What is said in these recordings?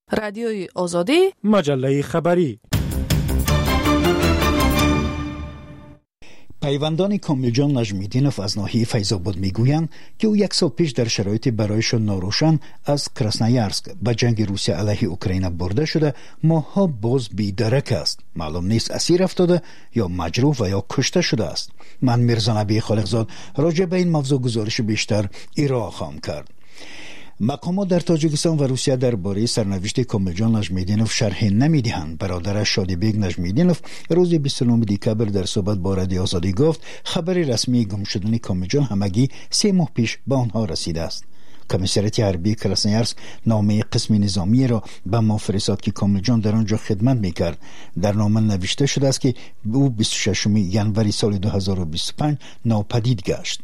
رادیوی آزادی، مجله خبری. پیوندان کاملجان نجمیدینوف از ناحیه فیض‌آباد میگویند که او 1 سال پیش در شرایط برایشان ناروشن از کراسنایارسک به جنگ روسیه علیه اوکراین برده شده ماه‌ها باز بی‌درک است. معلوم نیست اسیر افتاده یا مجروح و یا کشته شده است. من میرزا نبی خالقزاد راجع به این موضوع گزارش بیشتر ارائه خواهم کرد. مقامات در تاجیکستان و روسیه درباره سرنوشت کاملجان نجمیدینوف شرح نمیدهند. برادرش شادیبیگ نجمیدینوف روز 29 دکبر در صحبت با رادیو آزادی گفت خبر رسمی گم شدن کاملجان همگی 3 ماه پیش به آنها رسیده است. کمیسریت حربی کراسنایارسک نامه قسم نظامی را به ما فرستاد که کاملجان در آنجا خدمت میکرد. در نامه نوشته شده است که او 26 ژانویه سال 2025 ناپدید گشت.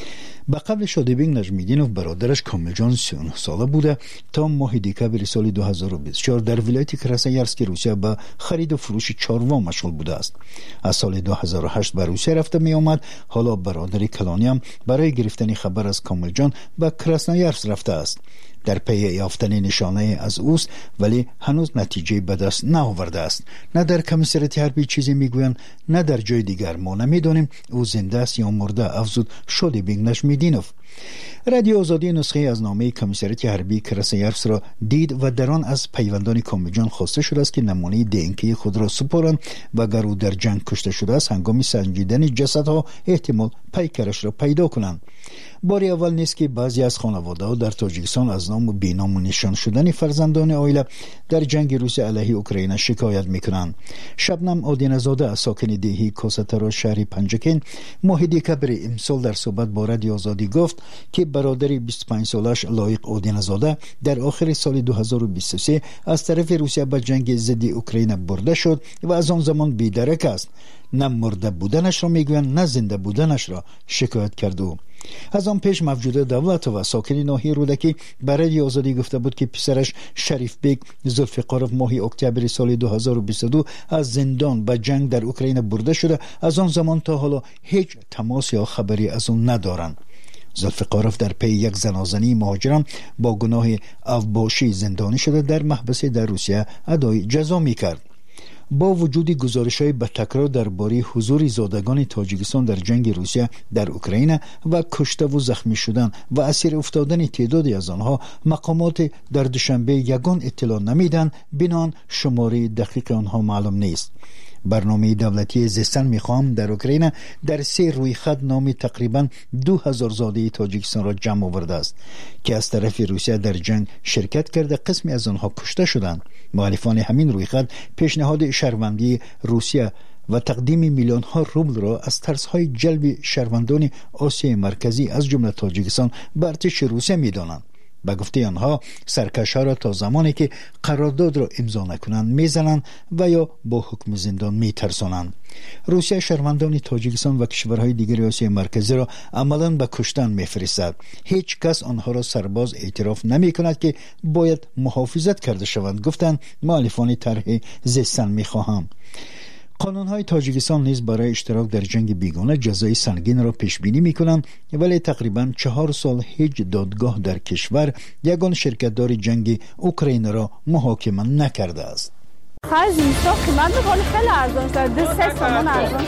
به قبل شادیبیگ نجمیدینوف برادرش کاملجان 39 ساله بوده تا ماه دکبر سال 2024 در ولایت کراسنایارسک روسیه به خرید و فروش چاروا مشغول بوده است. از سال 2008 به روسیه رفته می آمد. حالا برادر کلانی هم برای گرفتن خبر از کاملجان به کراسنایارسک رفته است. در پی یافتن نشانه از اوست ولی هنوز نتیجه به دست نآورده است. نه در کمیسریت حربی چیزی میگویند نه در جای دیگر. ما نمیدانیم او زنده است یا مرده، افزود شادیبیگ نجمیدینوف. رادیو آزادی نسخه از نامه کمیسریت حربی کراسنایارسک را دید و در آن از پیوندان کاملجان خواسته شده است که نمونه دی خود را سپارند و اگر او در جنگ کشته شده است هنگام سنجیدن جسدها احتمال پیکرش را پیدا کنند. بار اول نیست که بعضی از خانواده‌ها در تاجیکستان از نام و بینام و نشان شدن فرزندان عائله در جنگ روسیه علیه اوکراین شکایت میکنند. شبنم آدینزاده ساکن دهی کوسترا شهر پنجکین ماه دکبر امسال در صحبت با رادیو آزادی گفت که برادر 25 سالش لایق آدینزاده در آخر سال 2023 از طرف روسیه به جنگ ضد اوکراین برده شد و از آن زمان بی‌درک است. نه مرده بودنش را میگویند نه زنده بودنش را شکایت کرد. او از آن پیش موجوده دولت و ساکن ناحیه رودکی برای آزادی گفته بود که پسرش شریف بیگ ذوالفقارov ماه اکتبر سال 2022 از زندان به جنگ در اوکراین برده شده. از آن زمان تا حالا هیچ تماس یا خبری از اون ندارند. ذوالفقارov در پی یک زنازنی مهاجران با گناه اوباشی زندانی شده در محبس در روسیه ادای جزا میکرد. با وجود گزارش‌های به تکرار درباره حضور زادگان تاجیکستان در جنگ روسیه در اوکراین و کشته و زخمی شدن و اسیر افتادن تعدادی از آنها، مقامات در دوشنبه یگان اطلاع نمیدن، بنان شماره دقیق آنها معلوم نیست. برنامه دولتی زیستن میخوام در اوکراین در 3 رویخط نام تقریبا 2000 زاده تاجیکستان را جمع آورده است که از طرف روسیه در جنگ شرکت کرده. قسمی از آنها کشته شدند. مخالفان همین رویخط پیشنهاد شهروندی روسیه و تقدیم میلیون ها روبل را از ترس‌های جلب شهروندان آسیای مرکزی از جمله تاجیکستان به ارتش روسیه می‌دانند. به گفته آنها سرکش‌ها را تا زمانی که قرارداد را امضا نکنند میزنند و یا با حکم زندان میترسانند. روسیه شهروندان تاجیکستان و کشورهای دیگر آسیای مرکزی را عملاً به کشتن میفرستد. هیچ کس آنها را سرباز اعتراف نمی کند که باید محافظت کرده شوند، گفتند مؤلفان طرح زیستن میخواهم. قانون‌های تاجیکستان نیز برای اشتراک در جنگ بیگانه جزای سنگین را پیش بینی می‌کنند، ولی تقریباً 4 سال هیچ دادگاه در کشور یگان شرکت‌دار جنگ اوکراین را محاکمه نکرده است. خرج اینستا قیمت می‌کنه خیلی ارزان شده، 3 تومان ارزان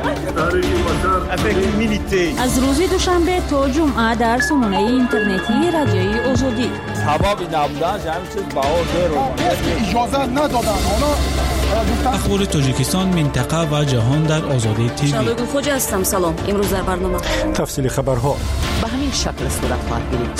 شده. از روز دوشنبه تا جمعه در سامانه اینترنتی رادیوی آزادی ثوابی نبودن همین چیز بهار رو اجازه ندادن. حالا اخبار تاجیکستان، منطقه و جهان در آزادی تیوی. شبگو خوجا هستم. سلام. امروز در برنامه تفصیل خبرها به همین شکل صورت خواهد گرفت.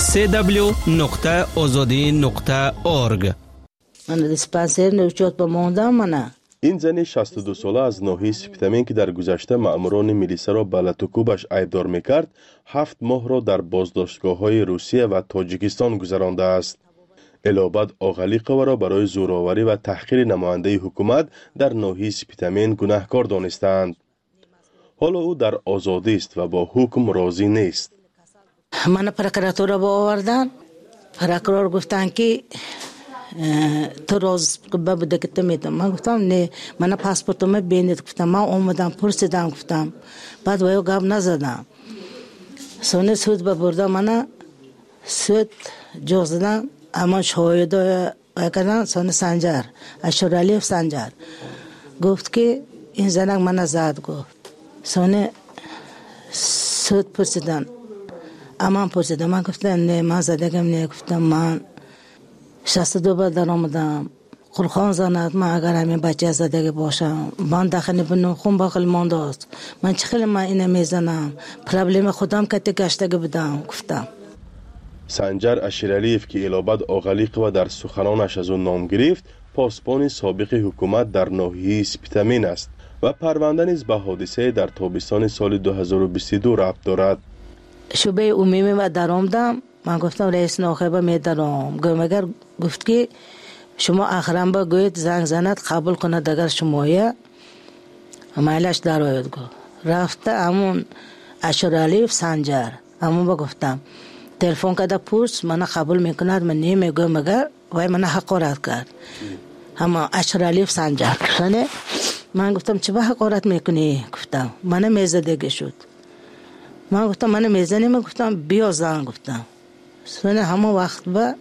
www.azadi.org. من دیسپنسر نوچات با موندم منه. این زن 62 ساله از ناحیه سپیتامین که در گذشته مأموران میلیسا را به لطوکوبش عیبدار میکرد 7 ماه را در بازداشتگاه‌های روسیه و تاجیکستان گذرانده است. الابد آغلیقه را برای زورآوری و تحقیر نماینده حکومت در ناحیه سپیتامین گناهکار دانستند. حالا او در آزادی است و با حکم راضی نیست. من پروکراتور با آوردن. پروکرور گفتن که تو روز بوده که تو میتونم. من گفتم نه، من پاسپورتم بینید. گفتم من اومدم پرسیدم، گفتم بعد وایو گاب نزدم. سونه سود ببردم، من سود جوزدم. اما شاهد کردن سان سنجر اشورالی سنجر گفت که این زنک من زد. گفت سان سود پرسیدن امان پرسیدن. من گفتم نه من زدگم نه. گفتم من 62 بار در آمدم خلخان زند. من اگر همین بچه زدگی باشم من داخل بنو خون باقل مانده است. من چه خیلی من اینه میزنم پرابلم خودم که گشتگی بدم. گفتم سنجر اشیرالیف که الابد آغلیق و در سخنانش از اون نام گرفت پاسبان سابق حکومت در ناحیه سپتامین است و پرونده نیز به حادثه در تابستان سال 2022 ربط دارد. شعبه عمومی و در آمدم. من گفتم رئیس ناخبه می درام. مگر گفت که شما آخرام با گوید زنگ زند قبول کند اگر شمایه مایلش در آید. گفت رفته همون اشورالی سنجر همون با گفتم تلفن کده پرس من قبول میکند من نمیگم مگر وای من حقارت کرد همون اشورالی سنجر. من گفتم چه به حقارت میکنی؟ گفتم من میزدگی شد. من گفتم من میزنی. من گفتم بیا زن. گفتم سونه همون وقت با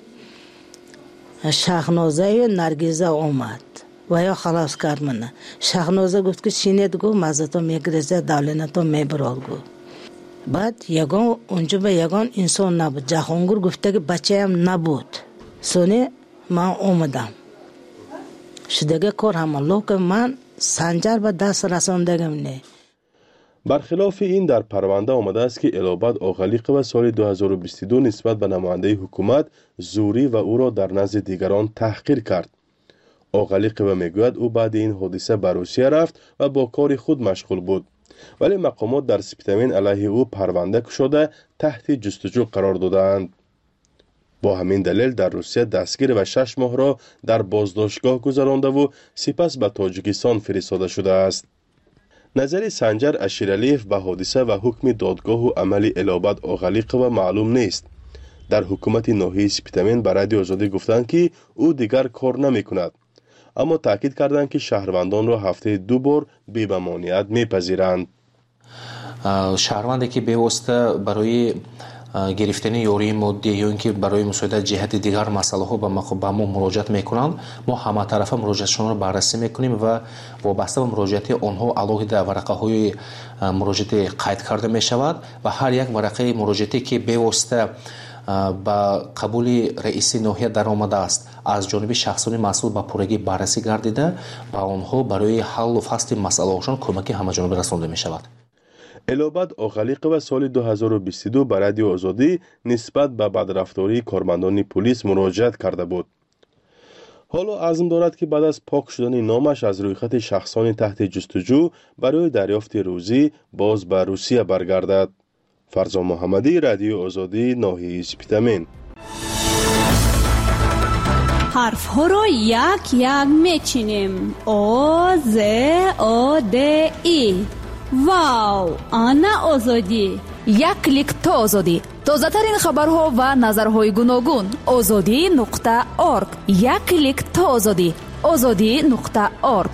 شاهنازه نرگیزه اومد و یا خلاص کرد منه. شاهنازه گفت که شینید گفت مزتو میگریزه دولنتو میبراد گفت. بعد یگان اونجا به یگان انسان نبود. جهانگور گفته که بچه هم نبود. سونه من اومدم شدگه کار همه که من سنجر به دست رساندگم نه. برخلاف این در پرونده آمده است که الابد آغلیق و سال 2022 نسبت به نماینده حکومت زوری و او را در نزد دیگران تحقیر کرد. آغلیق و میگوید او بعد این حادثه به روسیه رفت و با کار خود مشغول بود، ولی مقامات در سپتامین علیه او پرونده کشاده تحت جستجو قرار دادند. با همین دلیل در روسیه دستگیر و 6 ماه را در بازداشتگاه گذرانده و سپس به تاجیکستان فرستاده شده است. نظر سنجر اشیرالیف به حادثه و حکم دادگاه و عمل الابد آغلیق و معلوم نیست. در حکومت ناحیه سپتامین به رادیو آزادی گفتند که او دیگر کار نمی کند، اما تاکید کردند که شهروندان را هفته 2 بار بی ممانعت میپذیرند. شهروندی که بیوسته برای گرفتن یاری مادی یا اینکه برای مساعدت جهت دیگر مسئله ها به ما مراجعت میکنند، ما همه طرفه مراجعتشون رو بررسی میکنیم و وابسته به مراجعت آنها علاوه ورقه های مراجعت قید کرده میشود و هر یک ورقه مراجعتی که بیوسته با قبول رئیس ناحیه در آمده است از جانب شخصان مسئول به پورگی بررسی گردیده و آنها برای حل و فصل مسئله هاشون کمکی همه جانبه رسانده میشود. الابد آغلیق و سال 2022 به رادیو آزادی نسبت به بدرفتاری کارمندان پلیس مراجعت کرده بود. حالا عزم دارد که بعد از پاک شدن نامش از روی خط شخصان تحت جستجو برای دریافت روزی باز به روسیه برگردد. فرزان محمدی، رادیو آزادی، ناحیه سپتامین. حرف ها رو یک یک میچینیم. او ز او د ای. واو، آنا آزادی. یک کلیک تا آزادی. تازه ترین خبرها و نظرهای گوناگون. azadi.org. یک کلیک تا آزادی. azadi.org.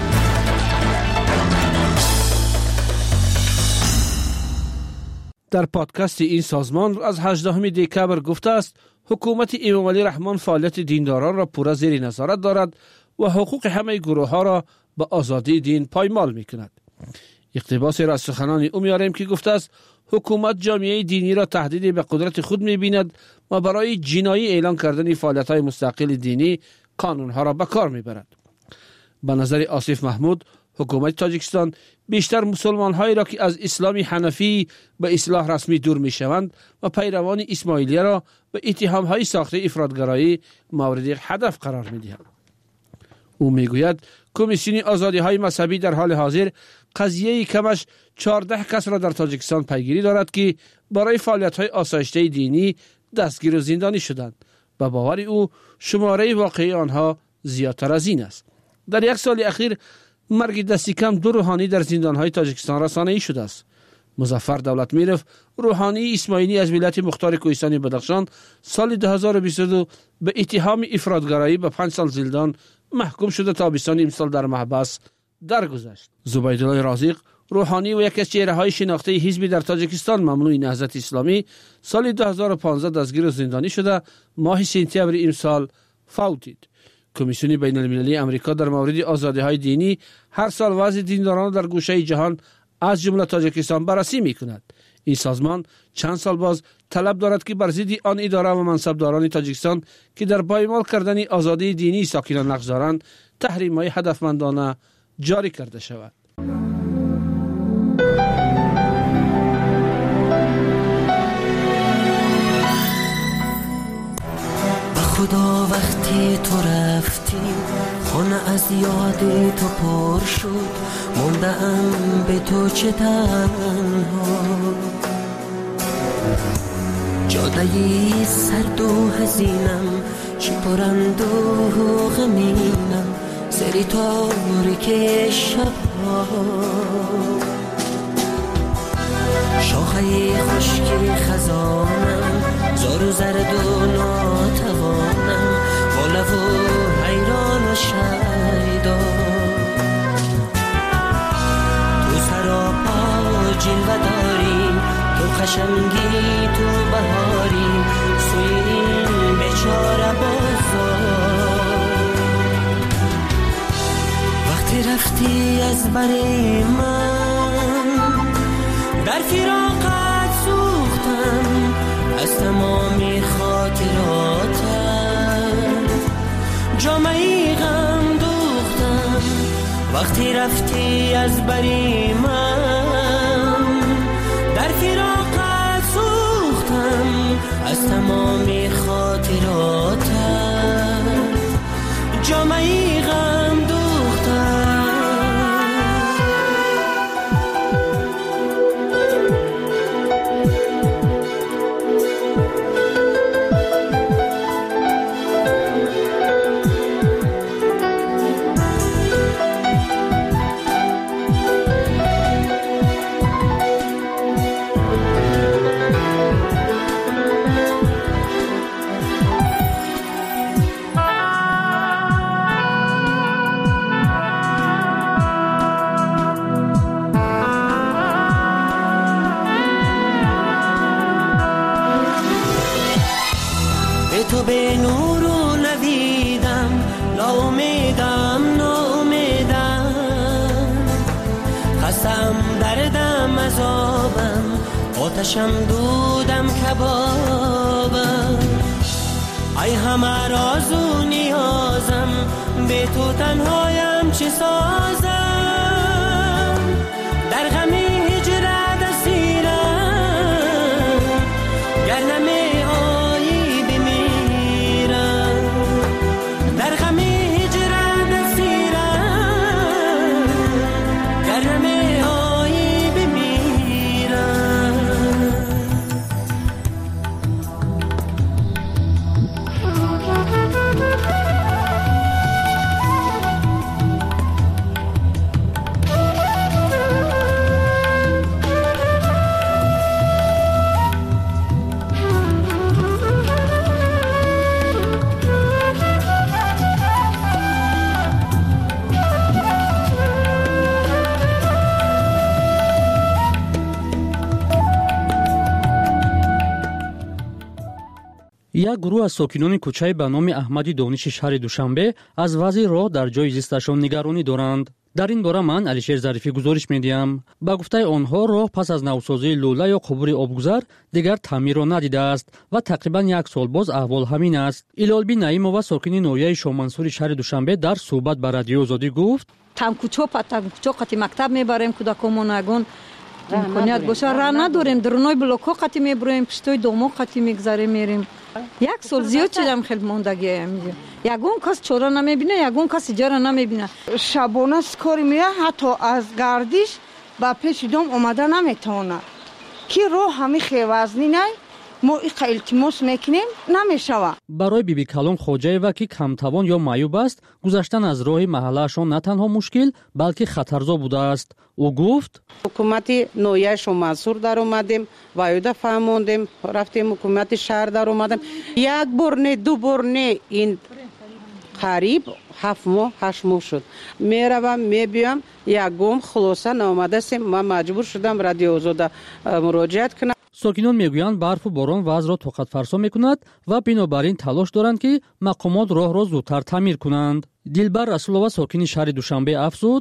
در پادکست این سازمان از 18 دکبر گفته است حکومت امام علی رحمان فعالیت دینداران را پورا زیر نظارت دارد و حقوق همه گروه ها را به آزادی دین پایمال می کند. اقتباس را از سخنان او میاریم که گفته است حکومت جامعه دینی را تهدید به قدرت خود می بیند و برای جنایی اعلان کردن فعالیت های مستقل دینی قانون ها را به کار می برد. به نظر آصف محمود، حکومت تاجیکستان بیشتر مسلمان هایی را که از اسلام حنفی به اصلاح رسمی دور می شوند و پیروان اسماعیلیه را به اتهام های ساخته افراطگرایی مورد هدف قرار می دهند. او می گوید کمیسیون آزادی های مذهبی در حال حاضر قضیه کمش 14 کس را در تاجیکستان پیگیری دارد که برای فعالیت های آسایشته دینی دستگیر و زندانی شدند و باور او شماره واقعی آنها زیادتر از این است. در یک سال اخیر مرگ دستی کم 2 روحانی در زندانهای تاجیکستان رسانه‌ای شده است. مظفر دولتمیرف، روحانی اسماعیلی از ولایت مختار کوهستان بدخشان، سال 2022 به اتهام افراطگرایی به 5 سال زندان محکوم شده تابستان امسال در محبس درگذشت. زبیدالله رازق، روحانی و یکی از چهره‌های شناخته حزبی در تاجیکستان ممنوع نهضت اسلامی، سال 2015 دستگیر و زندانی شده ماه سپتامبر امسال فوتید. کمیسیون بین المللی امریکا در مورد آزادی‌های دینی هر سال وضع دینداران در گوشه جهان از جمله تاجیکستان بررسی می‌کند. این سازمان چند سال باز طلب دارد که بر ضد آن اداره و منصبداران تاجیکستان که در پایمال کردن آزادی دینی ساکنان نقش دارند تحریم‌های هدفمندانه جاری کرده شود. خدا وقتی تو رفتی خانه از یاد تو پر شد، موندم به تو چه تنها، جادهی سرد و حزینم چه پرند و غمینم، سری تاریک شبها، شاخه خشک خزانم زار و زرد و ناتوانم، بالا و حیران و شیدا، تو سراپا جلوه داری، تو خشمگی تو بهاری، سوی این بیچاره بازار، وقتی رفتی از بر من در فراقت سوختم، از تمامی خاطراتت جامعی غم دوختم، وقتی رفتی از بری من در فراقت سوختم، از تمامی خاطراتت جامعی غم دوختم. تو به نور و نویدم، ناامیدم ناامیدم، خستم دردم عذابم، آتشم دودم کبابم، ای همه راز و نیازم، به تو تنهایم چه سازم، در غم هجرت اسیرم، گر نمی یک گروه از ساکنان کوچه به نام احمدی دانش شهر دوشنبه از وضع راه در جای زیستشان نگرانی دارند. در این باره من علیشیر ظریفی گزارش میدیم. با گفته آنها راه پس از نوسازی لوله یا قبور آبگذر دیگر تعمیر را ندیده است و تقریبا یک سال باز احوال همین است. ایلالبی نعیمова ساکن نویه شامنصور شهر دوشنبه در صحبت با رادیو آزادی گفت: تمکوچو قتی مکتب میبریم کودکامون اگون امکانیت باشه راه نداریم، درونای بلوکو قتی میبریم، پشتوی دومو قتی میگذاریم میریم. یک سال زیاد شدم خیلی موندگی یگون کس چورا نمیبینه، یگون کس جارا نمیبینه. شبانه کاری میره، حتی از گردش با پیش دوم اومده نمیتونه که رو همه خیوزنی نه ما التماس میکنیم نمیشوه. برای بیبی کلام خوجایوا که کمتوان یا معیوب است، گذشتن از راه محلهشان نه تنها مشکل بلکه خطرزا بوده است. او گفت: حکومت نویه شامنصور در اومدیم، وایده فهموندیم، رفتیم حکومت شهر در اومدیم، یک بار نه دو بار نه، این قریب 7 ماه 8 ماه شد. میروم میبیم یکم خلاصه نامده سیم، من مجبور شدم رادیو آزاد مراجعت کنم. ساکنان میگویند برف و باران وضع را طاقت فرسا میکند و بنابر این تلاش دارند که مقامات راه را زودتر تعمیر کنند. دلبر رسولова ساکن شهر دوشنبه افزود: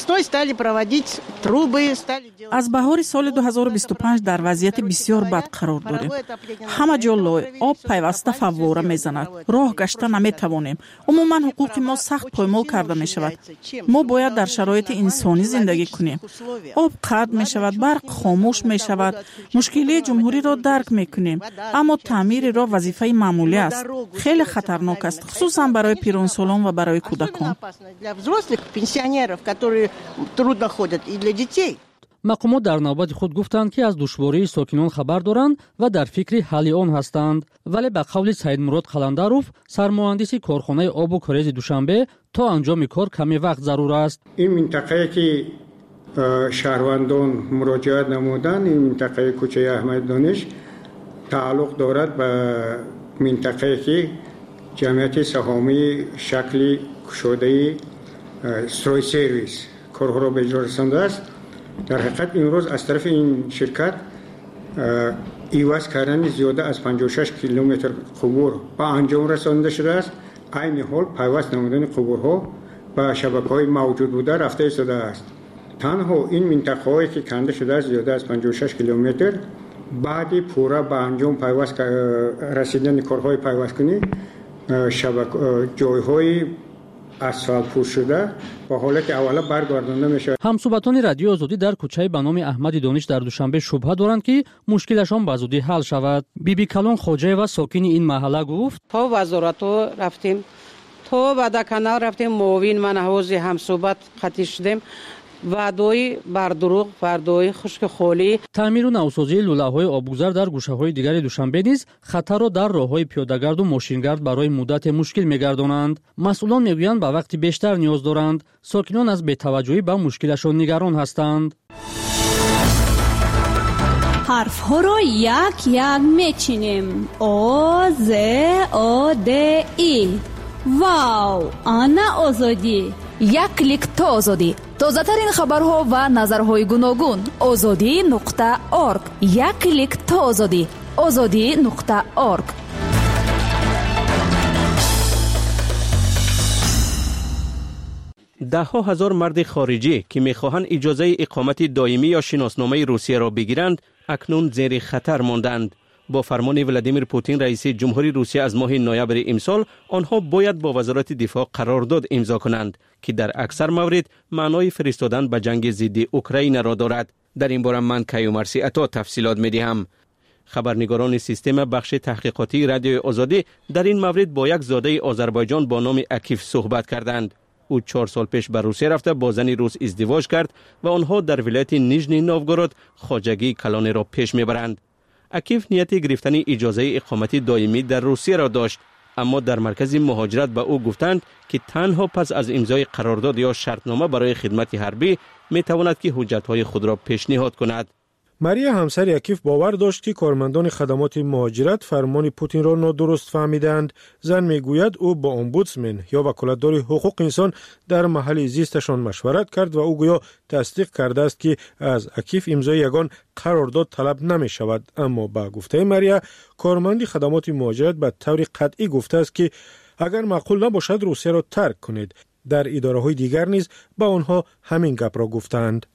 از بهار سال 2025 در وضعیت بسیار بد قرار داریم. همه جا لای آب پیوسته فواره میزند. راه گشته نمیتوانیم. عموما حقوق ما سخت پایمال کرده می شود. ما باید در شرایط انسانی زندگی کنیم. آب قطع می شود، برق خاموش می شود. مشکلی جمهوری را درک می کنیم، اما تعمیر را وظیفه معمولی است. خیلی خطرناک است، خصوصا برای پیرانسالان و برای کودکان. مقامات در نوبت خود گفتند که از دشواری ساکنان خبر دارند و در فکر حل آن هستند، ولی به قول سید مراد قلندروف، سرمهندس کارخانه آب و کاریز دوشنبه، تا انجام کار کمی وقت ضرور است. این منطقه که شهروندان مراجعت نمودند، این منطقه کوچه احمد دانش تعلق دارد به منطقه که جمعیت سهامی شکل کشاده استروی سرویس کارها را به اجرا رسانده است. در حقیقت امروز از طرف این شرکت ایواز کردن زیاده از 56 کیلومتر قبور به انجام رسانده شده است. عین حال پیوست نمودن قبورها به شبکه‌های موجود بوده رفته ایستاده است. تنها این منطقه هایی که کنده شده است زیاده از 56 کیلومتر بعد پورا به انجام پیوست رسیدن کارهای پیوست کنی جایهای اسفالت پوش شده با حالت اولا برگردانده میشه. همصحبتان رادیو آزادی در کوچه به نام احمد دانش در دوشنبه شبهه دارند که مشکلشان به زودی حل شود. بیبی کلان خوجه و ساکن این محله گفت: تا وزارت رفتیم، تا بدکنال رفتیم، معاون من حوض همصحبت خطی شدیم، وعده‌ای بر دروغ، وعده‌ای خشک خالی. تعمیر و نوسازی لوله‌های آبگذر در گوشه‌های دیگر دوشنبه نیز خطر را در راه‌های پیاده‌گرد و ماشینگرد برای مدت مشکل می‌گردانند. مسئولان می‌گویند به وقت بیشتر نیاز دارند. ساکنان از بی‌توجهی به مشکلشان نگران هستند. حرف‌ها را یک یک می‌چینیم. آ ز آ د ای. واو، آنا آزادی. یک کلیک تا آزادی. تازه‌ترین خبرها و نظرهای گوناگون. azadi.org. یک کلیک تا آزادی. azadi.org. ده‌ها هزار مرد خارجی که می‌خواهند اجازه اقامت دائمی یا شناسنامه روسیه را بگیرند، اکنون زیر خطر ماندند. با فرمان ولادیمیر پوتین رئیس جمهوری روسیه از ماه نوامبر امسال آنها باید با وزارت دفاع قرارداد امضا کنند که در اکثر موارد معنای فرستادن به جنگ ضد اوکراین را دارد. در این باره من کیومرثی عطا تفصیلات می‌دهم. خبرنگاران سیستم بخش تحقیقاتی رادیو آزادی در این مورد با یک زاده آذربایجان با نام اکیف صحبت کردند. او 4 سال پیش به روسیه رفته با زنی روس ازدواج کرد و آنها در ولایت نیژنی نوگورود خواجگی کلان را پیش میبرند. اکیف نیت گرفتن اجازه اقامت دائمی در روسیه را داشت، اما در مرکز مهاجرت به او گفتند که تنها پس از امضای قرارداد یا شرطنامه برای خدمت حربی میتواند که حجتهای خود را پیشنهاد کند. ماریا همسر اکیف باور داشت که کارمندان خدمات مهاجرت فرمان پوتین را نادرست فهمیدند. زن میگوید او با امبودسمن یا وکالتدار حقوق انسان در محل زیستشان مشورت کرد و او گویا تصدیق کرده است که از اکیف امضای یگان قرارداد طلب نمی شود. اما با گفته ماریا، کارمند خدمات مهاجرت به طور قطعی گفته است که اگر معقول نباشد روسیه را ترک کنید. در اداره‌های دیگر نیز با آنها همین گپ را گفتند.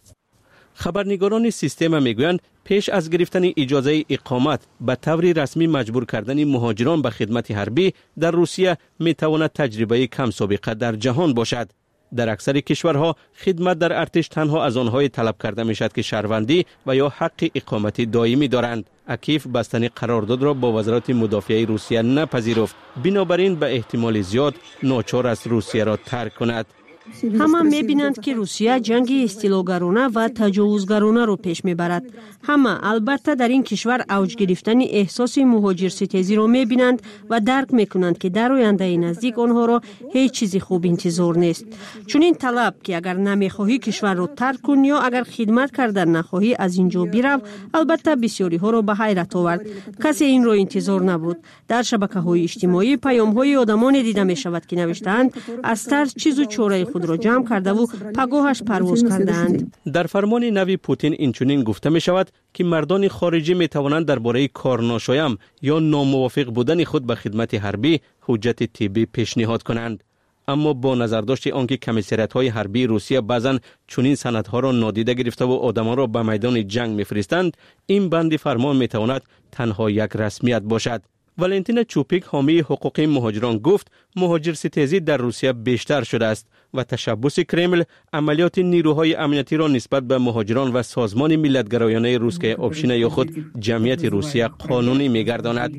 خبرنگاران سیستم میگویند پیش از گرفتن اجازه اقامت به طور رسمی مجبور کردن مهاجران به خدمت حربی در روسیه میتواند تجربه کم سابقه در جهان باشد. در اکثر کشورها خدمت در ارتش تنها از آنهای طلب کرده میشد که شهروندی و یا حق اقامت دائمی دارند. اکیف بستن قرارداد را با وزارت مدافعه روسیه نپذیرفت، بنابراین به احتمال زیاد ناچار است روسیه را ترک کند. همه می‌بینند که روسیه جنگ استیلاگرانه و تجاوزگرانه رو پیش می‌برد. همه البته در این کشور اوج گرفتن احساس مهاجر ستیزی رو می‌بینند و درک می‌کنند که در آینده نزدیک آنها را هیچ چیزی خوب انتظار نیست. چون این طلب که اگر نمی‌خواهی کشور رو ترک کن یا اگر خدمت کردن نخواهی از اینجا برو، البته بسیاری ها رو به حیرت آورد. کسی این رو انتظار نبود. در شبکه‌های اجتماعی پیام‌های آدمان دیده می‌شود که نوشتند از ترس چیز و چاره خود را جمع کرده و پگاهش پرواز کردند. در فرمان نوی پوتین اینچنین گفته می شود که مردان خارجی می توانند درباره کار ناشایان یا ناموافق بودن خود به خدمت حربی حجت طبی پیشنهاد کنند. اما با نظرداشت آنکه کمیسریت‌های حربی روسیه بعضاً چنین سندها را نادیده گرفته و آدمان را به میدان جنگ می‌فرستند، این بند فرمان می‌تواند تنها یک رسمیت باشد. والنتینا چوپیک حامی حقوق مهاجران گفت مهاجرستیزی در روسیه بیشتر شده است و تشبث کرمل عملیات نیروهای امنیتی را نسبت به مهاجران و سازمان ملت‌گرایانه روسیه آبشین یا خود جمعیت روسیه قانونی می‌گرداند.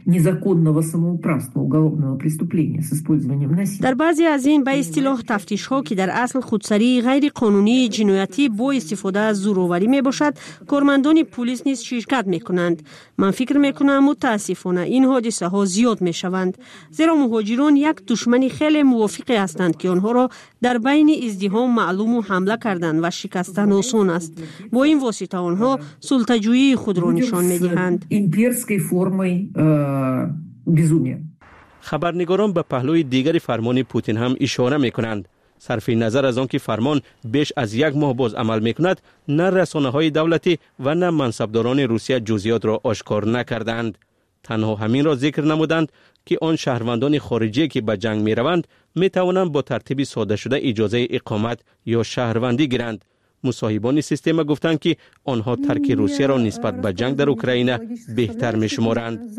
در بعضی از این به اصطلاح تفتیش ها که در اصل خودسری غیر قانونی جنایتی با استفاده از زورآوری می باشد، کارمندان پلیس نیز شرکت می کنند. من فکر می کنم متاسفانه این حادثه ها زیاد می شوند، زیرا مهاجران یک دشمن خیلی موافق هستند که آنها را در بین ازدحام معلوم و حمله کردن و شکستن آسان است. با این واسطه آنها سلطه‌جویی خود را نشان می دهند. خبرنگاران به پهلوی دیگر فرمان پوتین هم اشاره می کنند. صرف نظر از آنکه فرمان بیش از یک ماه باز عمل می کند، نه رسانه‌های دولتی و نه منصبداران روسیه جزئیات را آشکار نکردند. تنها همین را ذکر نمودند که آن شهروندان خارجی که به جنگ می روند می توانند با ترتیب ساده شده اجازه اقامت یا شهروندی گیرند. مصاحبان سیستم گفتند که آنها ترک روسیه را نسبت به جنگ در اوکراین بهتر می شمارند.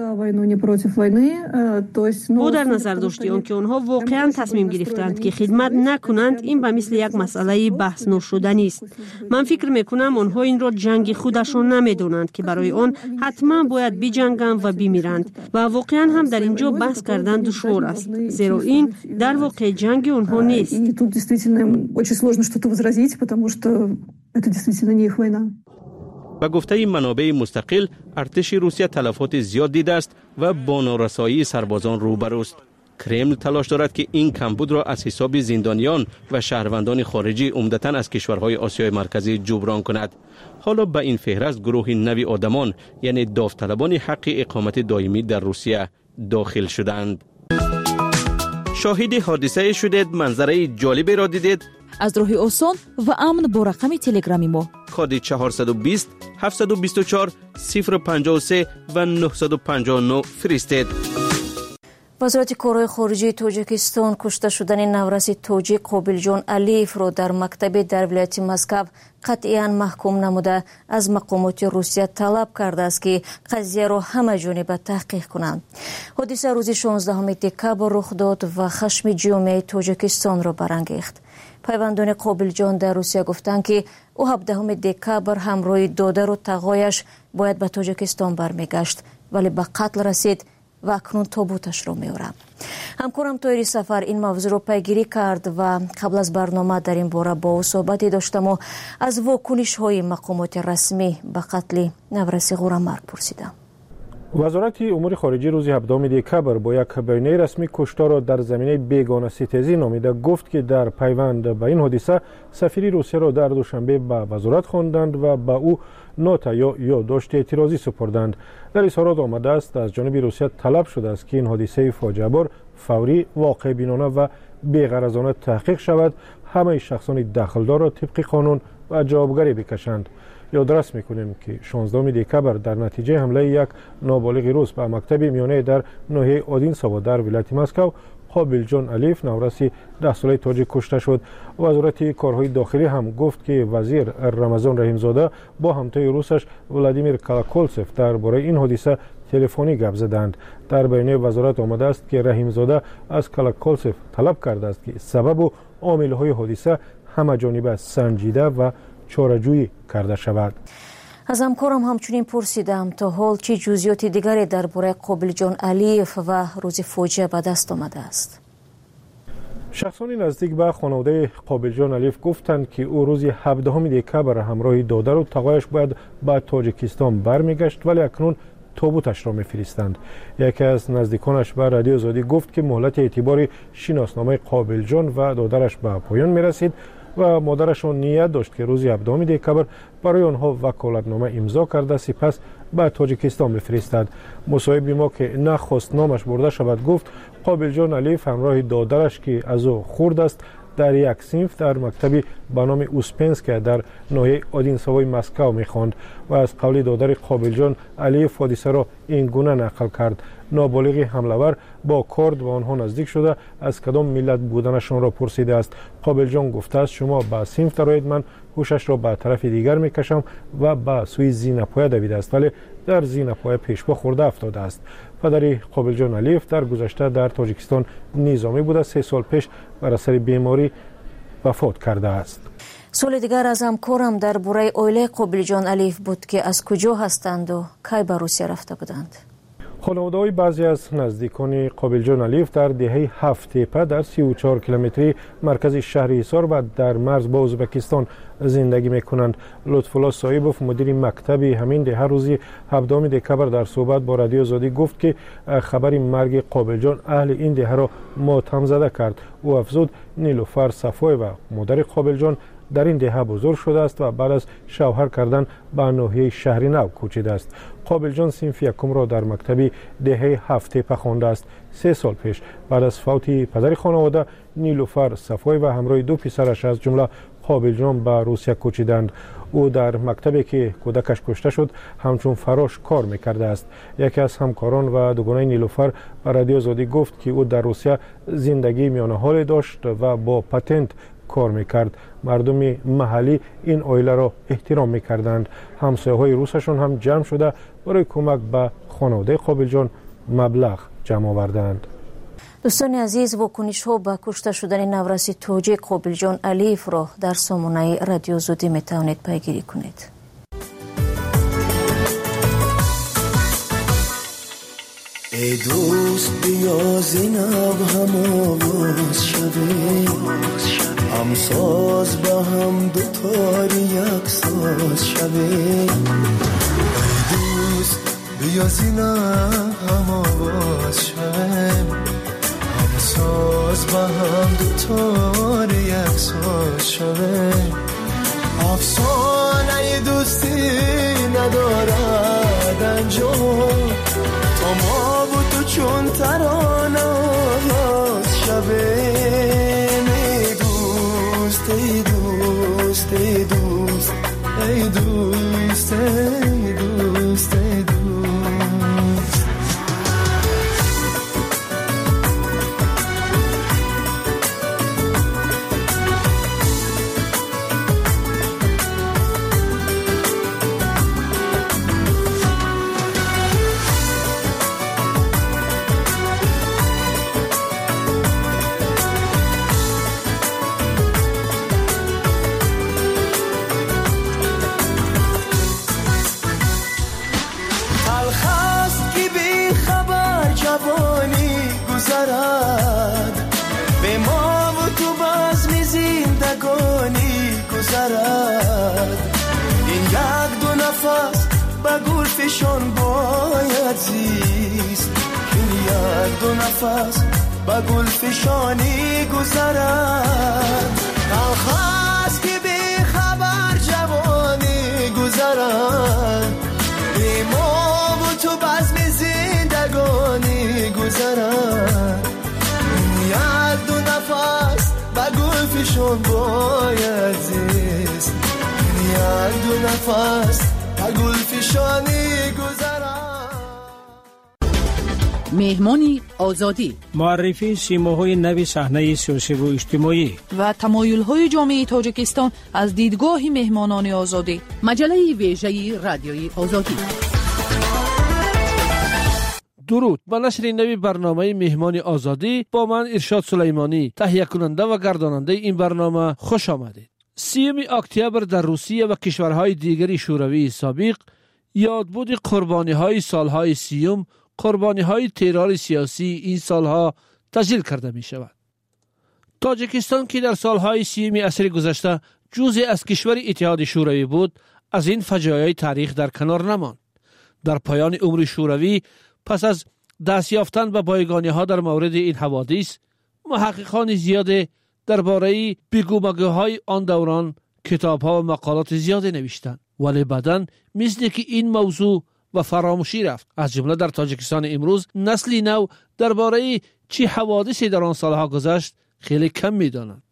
با در نظر داشتی آنکه آنها واقعا تصمیم گرفتند که خدمت نکنند، این به مثل یک مسئله بحث نشدنی است. من فکر می کنم آنها این را جنگ خودشان نمیدانند که برای آن حتما باید بجنگند و بمیرند و واقعا هم در اینجا بحث کردن دشوار است، زیرا این در واقع جنگ آنها نیست. به گفته منابع مستقل، ارتش روسیه تلفات زیاد دیده است و با نارسایی سربازان روبروست. کرمل تلاش دارد که این کمبود را از حساب زندانیان و شهروندان خارجی عمدتاً از کشورهای آسیای مرکزی جبران کند. حالا به این فهرست گروه نوی آدمان یعنی داوطلبان حق اقامت دائمی در روسیه داخل شدند. شاهد حادثه شدید، منظره جالبی را دیدید؟ از راه آسان و امن با رقم تلگرامی ما کد 420 724 053 و 959 فرستید. وزارت کارهای خارجه تاجیکستان کشته شدن نورس تاجیک قابل جان علیف را در مکتب در ولایت مسکو قطعاً محکوم نموده از مقامات روسیه طلب کرده است که قضیه را همه جانبه تحقیق کنند. حادثه روز 16 دکبر رخ داد و خشم جامعه تاجیکستان را برانگیخت. پیوندان قابل جان در روسیه گفتند که او 17 دکبر همراه دادر و تقایش باید به تاجیکستان برمیگشت، ولی به قتل رسید و اکنون تابوتش را می‌آورد. همکارم طاهری سفر این موضوع را پیگیری کرد و قبل از برنامه در این باره با او صحبتی داشتم و از واکنش‌های مقامات رسمی به قتل نورس غورمرگ پرسیدم. وزارت امور خارجه روز 17 دکبر با یک بیانیه رسمی کشتار را در زمینه بیگانه ستیزی نامیده گفت که در پیوند به این حادثه سفیر روسیه را در دوشنبه به وزارت خواندند و به او نوت یا یادداشت اعتراضی سپردند. در اظهارات آمده است از جانب روسیه طلب شده است که این حادثه فاجعه بار فوری، واقع بینانه و بی‌غرضانه تحقیق شود، همه شخصان دخلدار را طبق قانون و جوابگری بکشند. یادداشت میکنیم که 16 دکبر در نتیجه حمله یک نابالغ روس به مکتب میانه در ناحیه اودینسا در ولایت مسکو قابل جان علیف نورسی 10 ساله تاجیک کشته شد. وزارت کارهای داخلی هم گفت که وزیر رمضان رحیمزاده با همتای روسش ولادیمیر کالاکولسف درباره این حادثه تلفنی گپ زدند. در بیانیه وزارت آمده است که رحیمزاده از کالاکولسف طلب کرده است که سبب و عامل‌های حادثه همه جانبه سنجیده و چاره‌جویی کرده شود. از همکارم همچنین پرسیدم تا حال چه جزئیات دیگری درباره قابل جان علیف و روز فاجعه به دست آمده است. شخصان نزدیک به خانواده قابل جان علیف گفتند که او روز 17 دکبر همراه دادر و تقایش باید به تاجیکستان برمیگشت، ولی اکنون تابوتش را میفرستند. یکی از نزدیکانش به رادیو آزادی گفت که مهلت اعتبار شناسنامه قابل جان و دادرش به پایان میرسید و مادرشان نیت داشت که روز 17 دکبر برای آنها وکالتنامه امضا کرده سپس به تاجیکستان بفرستد. مصاحب ما که نخواست نامش برده شود گفت قابل جان علیف همراه دادرش که از او خرد است در یک صنف در مکتبی به نام اوسپنسکا در ناحیه آدینسوای مسکو می‌خواند و از قول دادر قابلجان علیف حادثه را این گونه نقل کرد. نابالغ حمله‌ور با کارد به آنها نزدیک شده از کدام ملت بودنشان را پرسیده است. قابلجان گفته است شما به صنف درآیید، من هوشش را به طرف دیگر میکشم و به سوی زینه‌پایه دویده است، ولی در زینه‌پایه پیشپا خورده افتاده است. پدر قابلجان علیف در گذشته در تاجیکستان نظامی بوده، 3 سال پیش بر اثر بیماری وفات کرده است. سوال دیگر از همکارم در باره اویله قابلجان علیف بود که از کجا هستند و کی به روسیه رفته بودند. خانواده‌های بعضی از نزدیکان قابلجان علیف در دهه 7 تپه در 34 کیلومتری مرکز شهر حصار و در مرز با ازبکستان زندگی میکنند. لطف‌الله صایبوف مدیر مکتبی همین دهه روزی 17 دکبر در صحبت با رادیو آزادی گفت که خبر مرگ قابلجان اهل این دهه را ماتم زده کرد. او افزود نیلوفر صفای و مادر قابلجان در این دهه بزرگ شده است و بعد از شوهر کردن به ناحیه شهر نو کوچیده است. قابلجان صنف یکم را در مکتبی دهه 7 تپه خوانده است. 3 سال پیش بعد از فوت پدر خانواده نیلوفر صفای و همراه 2 پسرش از جمله قابلجان به روسیه کوچیدند. او در مکتبی که کودکش کشته شد همچون فراش کار میکرده است. یکی از همکاران و دوگانه نیلوفر به رادیو آزادی گفت که او در روسیه زندگی میانه حال داشت و با پتنت کار میکرد. مردم محلی این عائله را احترام میکردند. همسایه‌های روسشان هم جمع شده برای کمک به خانواده قابلجان مبلغ جمع آوردند. دوستان عزیز، واکنش ها به کشته شدن نورسی توجی قابلجان علیف را در سامانه رادیو آزادی می توانید پیگیری کنید. ای دوست بیا زینب هم آواز شده، هم ساز با هم دوتاری یک ساز شده. ای دوست بیا زینب هم آواز شده، هم ساز با هم دوتاری یک ساز شده. افسانه دوستی ندارد انجام، تو ما و تو چون ترانه آواز شبه. ای دوست ای دوست ای دوست ای دوست ای دوست ای دوست. به ما و تو باز می زندگانی گذرد. این یک دو نفس به گل فشان باید زیست، این یک دو نفس به گل فشانی گذرد. خواست که بی خبر جوانی گذرد، به ما و تو باز می زندگانی گذرد. یک دو نفس به گل فشان باید زیست، یک دو نفس به گل فشانی گذرد. مهمانی آزادی، معرفی سیماهای نوی صحنه سیاسی و اجتماعی و تمایل‌های جامعه تاجیکستان از دیدگاه مهمانان آزادی. مجله ویژه رادیوی آزادی. درود، با نشر نوی برنامه مهمان آزادی با من ارشاد سلیمانی، تهیه کننده و گرداننده این برنامه، خوش آمدید. 30 اکتبر در روسیه و کشورهای دیگری شوروی سابق یادبود قربانی‌های سالهای 30 قربانی‌های ترور سیاسی این سالها تسجیل کرده می شود. تاجیکستان که در سالهای 30 عصر گذشته جزء از کشور اتحاد شوروی بود، از این فجایع تاریخ در کنار نماند. در پایان عمر شوروی پس از دست یافتن به بایگانی‌ها در مورد این حوادث، محققان زیاد درباره بیگومگوهای آن دوران کتاب‌ها و مقالات زیاد نوشتند، ولی بعداً مثل که این موضوع و فراموشی رفت. از جمله در تاجیکستان امروز نسلی نو درباره چه حوادثی در آن سالها گذشت خیلی کم می‌دانند.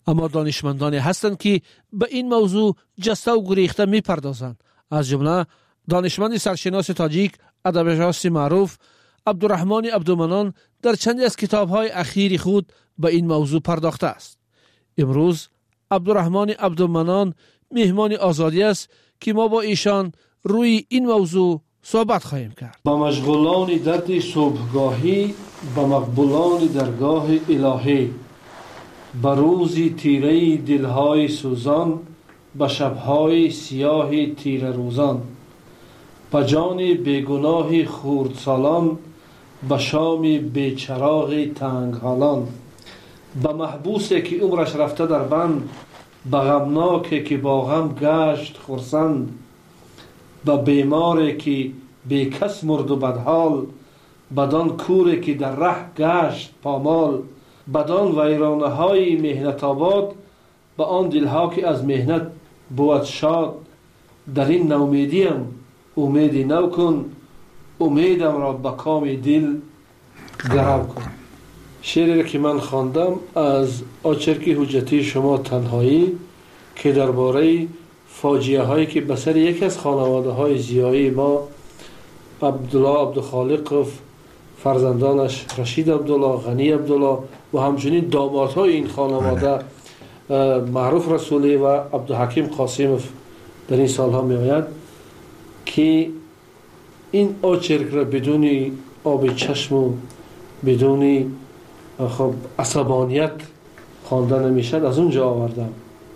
اما دانشمندانی هستند که به این موضوع جسته و گریخته می پردازند. از جمله دانشمند سرشناس تاجیک ادبیات معروف عبدالرحمن عبدالمنان در چندی از کتاب‌های اخیر خود به این موضوع پرداخته است. امروز عبدالرحمن عبدالمنان مهمان آزادی است که ما با ایشان روی این موضوع صحبت خواهیم کرد. با مشغولان درد صبحگاهی، با مقبولان درگاه الهی، با روزی تیره دلهای سوزان، با شبهای سیاه تیره روزان، با جان بیگناه خردسالان، با شام بیچراغ تنگ حالان، با محبوسی که عمرش رفته در بند، با غمناکی که با غم گشت خرسند، با بیماری که بی کس مرد و بدحال، بدان کوری که در ره گشت پامال، بدان ویرانه های مهنت آباد، با آن دلها که از مهنت بود شاد. در این نومیدیم امیدی نو کن، امیدم را به کام دل گرم کن. شعری که من خواندم از آچرکی حجتی شما تنهایی که درباره فاجعه هایی که به سر یکی از خانواده های زیایی ما عبدالله عبدالخالق و فرزندانش رشید عبدالله، غنی عبدالله و همچنین دامادهای این خانواده معروف رسولی و عبدالحکیم قاسمов در این سالها می آید که این آچرک را بدون آب چشم و بدون عصبانیت خوانده نمیشد از اونجا آوردم.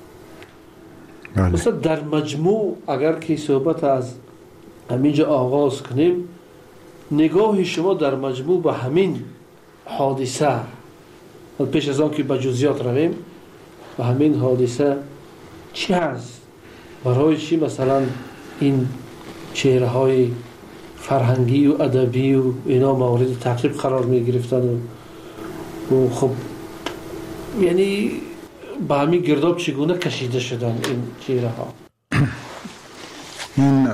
مثلا در مجموع اگر که صحبت از همینجا آغاز کنیم، نگاه شما در مجموع به همین حادثه، پیش از آن که به جزئیات رویم، به همین حادثه چی هست؟ برای چی مثلا این چهره های فرهنگی و ادبی و اینا مورد تعقیب قرار می گرفتن و خب یعنی به همین گرداب چگونه کشیده شدن این چهره ها؟ این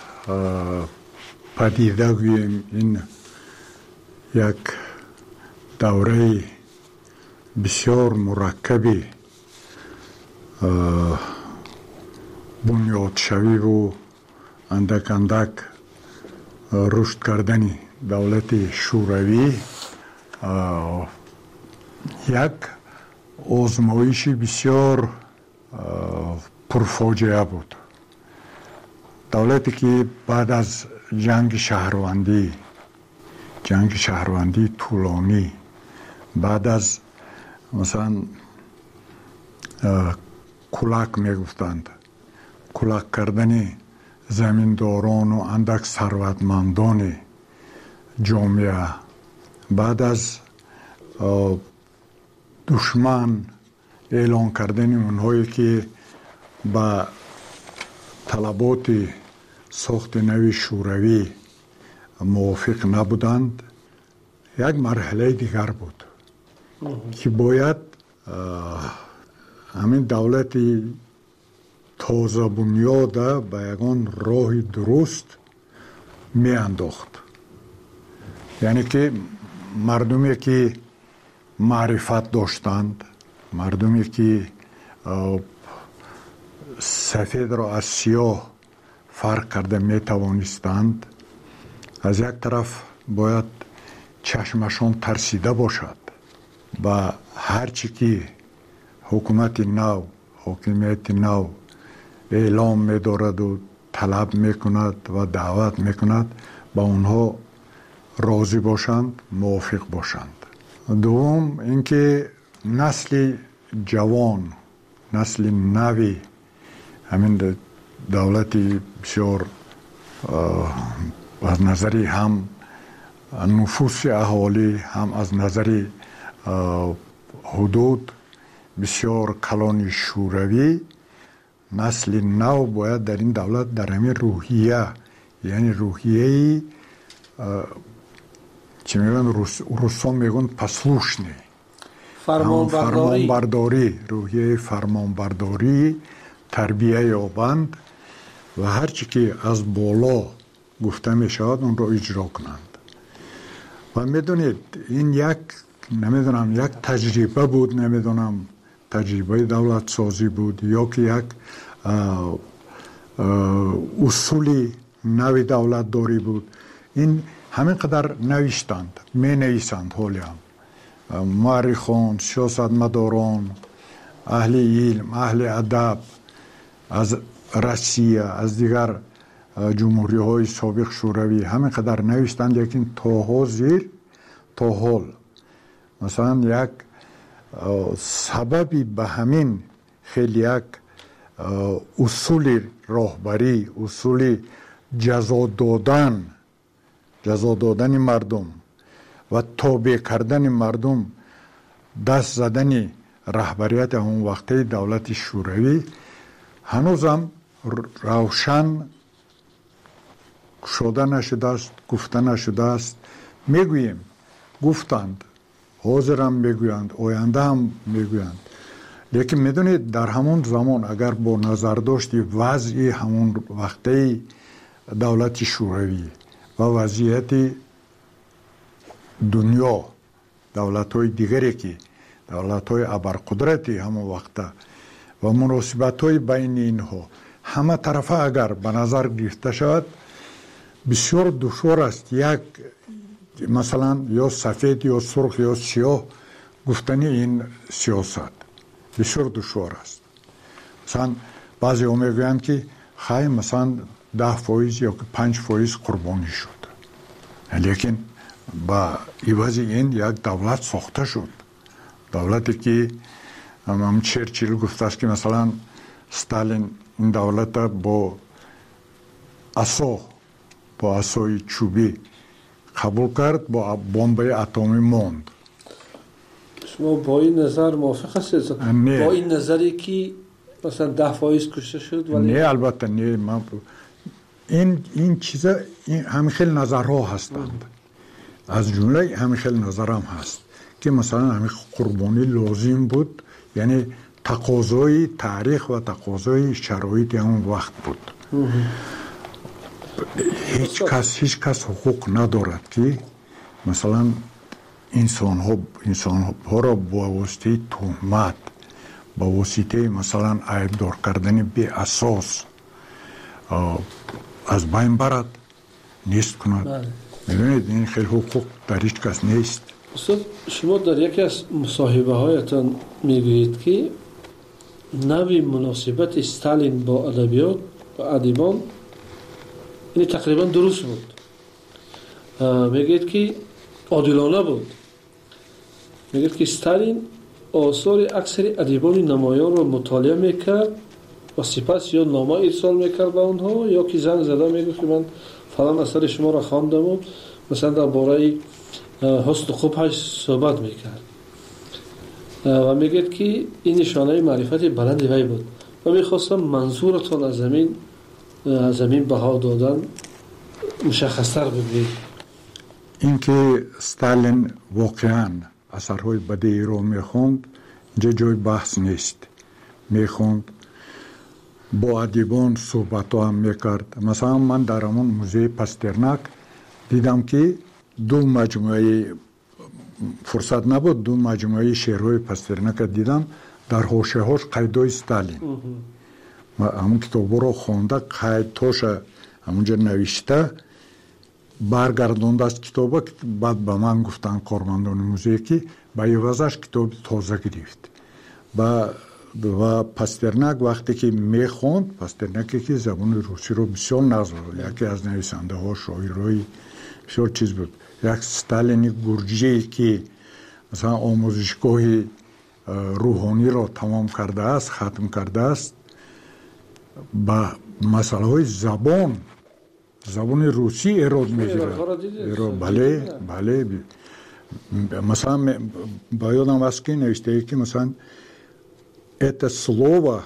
پدیده گوییم این یک دوره بسیار مرکبی بنیاد شوی و اندک اندک رشد کردن دولت شوروی یک آزمایش بسیار پرفاجعه بود. دولتی که بعد از جنگ شهروندی طولانی، بعد از مثلا کلک میگفتند، کلک کردن زمینداران و اندک ثروتمندان جامعه، بعد از دشمن اعلان کردن اونهایی که با طلبات ساخت نوی شوروی موافق نبودند، یک مرحله دیگر بود که باید همین دولت تازه بنیاد به یگان راه درست می انداخت. یعنی که مردمی که معرفت داشتند، مردمی که سفید را از سیاه فرق کرده می توانستند، از یک طرف باید چشمشان ترسیده باشد و هرچی که حکومت نو، حاکمیت نو اعلام می دارد و طلب می کند و دعوت می کند با اونها راضی باشند، موافق باشند. دوم اینکه نسل جوان، نسل نوی همین دولت بسیار از نظری هم نفوس اهالی هم از نظری حدود بسیار کلان شوروی، نسل نو باید در این دولت در همین روحیه، یعنی روحیه چی میگن روسان میگن پسلوشنی، فرمانبرداری، روحیه فرمانبرداری تربیه یابند و هرچی که از بالا گفته می شود اون را اجرا کنند. و میدونید این یک تجربه بود، تجربه دولت سازی بود یا که یک اصولی نوی دولت داری بود. این همین قدر نوشتند، می نویسند حالی هم مورخان، سیاستمداران، اهل علم، اهل ادب از روسیه، از دیگر جمهوری های سابق شوروی همین قدر نوشتند، لیکن تا زیر تا حال مثلا یک سببی به همین خیلی یک اصول راهبری، اصول جزا دادن مردم و تابع کردن مردم، دست زدن رهبریت اون وقتی دولت شوروی هنوزم روشن شده نشده است، گفته نشده است. میگوییم گفتند، حاضرم میگویند، آینده هم میگویند، لیکن میدونید در همون زمان اگر با نظر داشتی وضعی همون وقتی دولت شوروی و وضعیت دنیا، دولت های دیگری که دولت های ابرقدرتی همون وقت و مناسبت های بین اینها همه طرفه اگر به نظر گرفته شود، بسیار دشوار است یک مثلا یا سفید یا سرخ یا سیاه گفتن این سیاست بسیار دشوار است. مثلا بعضی ها میگویند که خیلی مثلا 10% یا 5% قربانی شد، لیکن با عوض این یک دولت ساخته شد، دولتی که هم چرچیل گفته است که مثلا ستالین این دولت با عصای چوبی قبول کرد، با بمب اتمی ماند. شما با این نظر موافق هستید؟ با این نظری که مثلا 10% کشته شد؟ ولی نه البته نه، من این چیزا همین خیلی نظرها هستند، از جمله همین خیلی نظرم هست که مثلا همین قربانی لازم بود، یعنی تقاضای تاریخ و تقاضای شرایط همون وقت بود. هیچ کس حقوق ندارد که مثلا انسان ها را با واسطه تهمت، با واسطه مثلا عیبدار کردن بی اساس از بین برد، نیست کند. می‌بینید این خیلی حقوق در هیچ کس نیست. استاد شما در یکی از مصاحبه هایتان میگویید که نوع مناسبت استالین با ادبیات و ادیبان این تقریبا درست بود. میگید که عادلانه بود. میگید که استالین آثار اکثر ادیبان نمایان را مطالعه میکرد و سپس یا نامه ارسال میکرد به اونها یا که زنگ زده میگفت که من فلان اثر شما را خواندم و مثلا در باره حسن خوبش صحبت میکرد و میگید که این نشانه معرفت بلند وی بود و میخواستم منظورتان از زمین بها دادن مشخصتر بگویید. اینکه ستالین واقعا اثرهای بدی رو میخوند اینجا جای بحث نیست. میخوند، با ادیبان صحبت هم میکرد. مثلا من در همون موزه پاسترناک دیدم که دو مجموعه فرصت نبود، دو مجموعه شعرهای پاسترناک دیدم، در حاشیه هاش قیدای ستالین. همون کتاب رو خونده، قیدهاش همونجا نوشته، برگردونده از کتاب. بعد به من گفتن کارمندان موزه که به عوضش کتاب تازه گرفت. و پاسترناک وقتی که میخوند، پاسترناکی که زبان روسی رو بسیار نازل، یکی از نویسنده ها شاعرای بسیار چیز بود، یک ستالین گرجی که مثلا آموزشگاه روحانی را تمام کرده است، ختم کرده است، با مسئله های زبان روسی ایراد میگیره. بله مثلا با یادم است که نوشته که مثلا это слово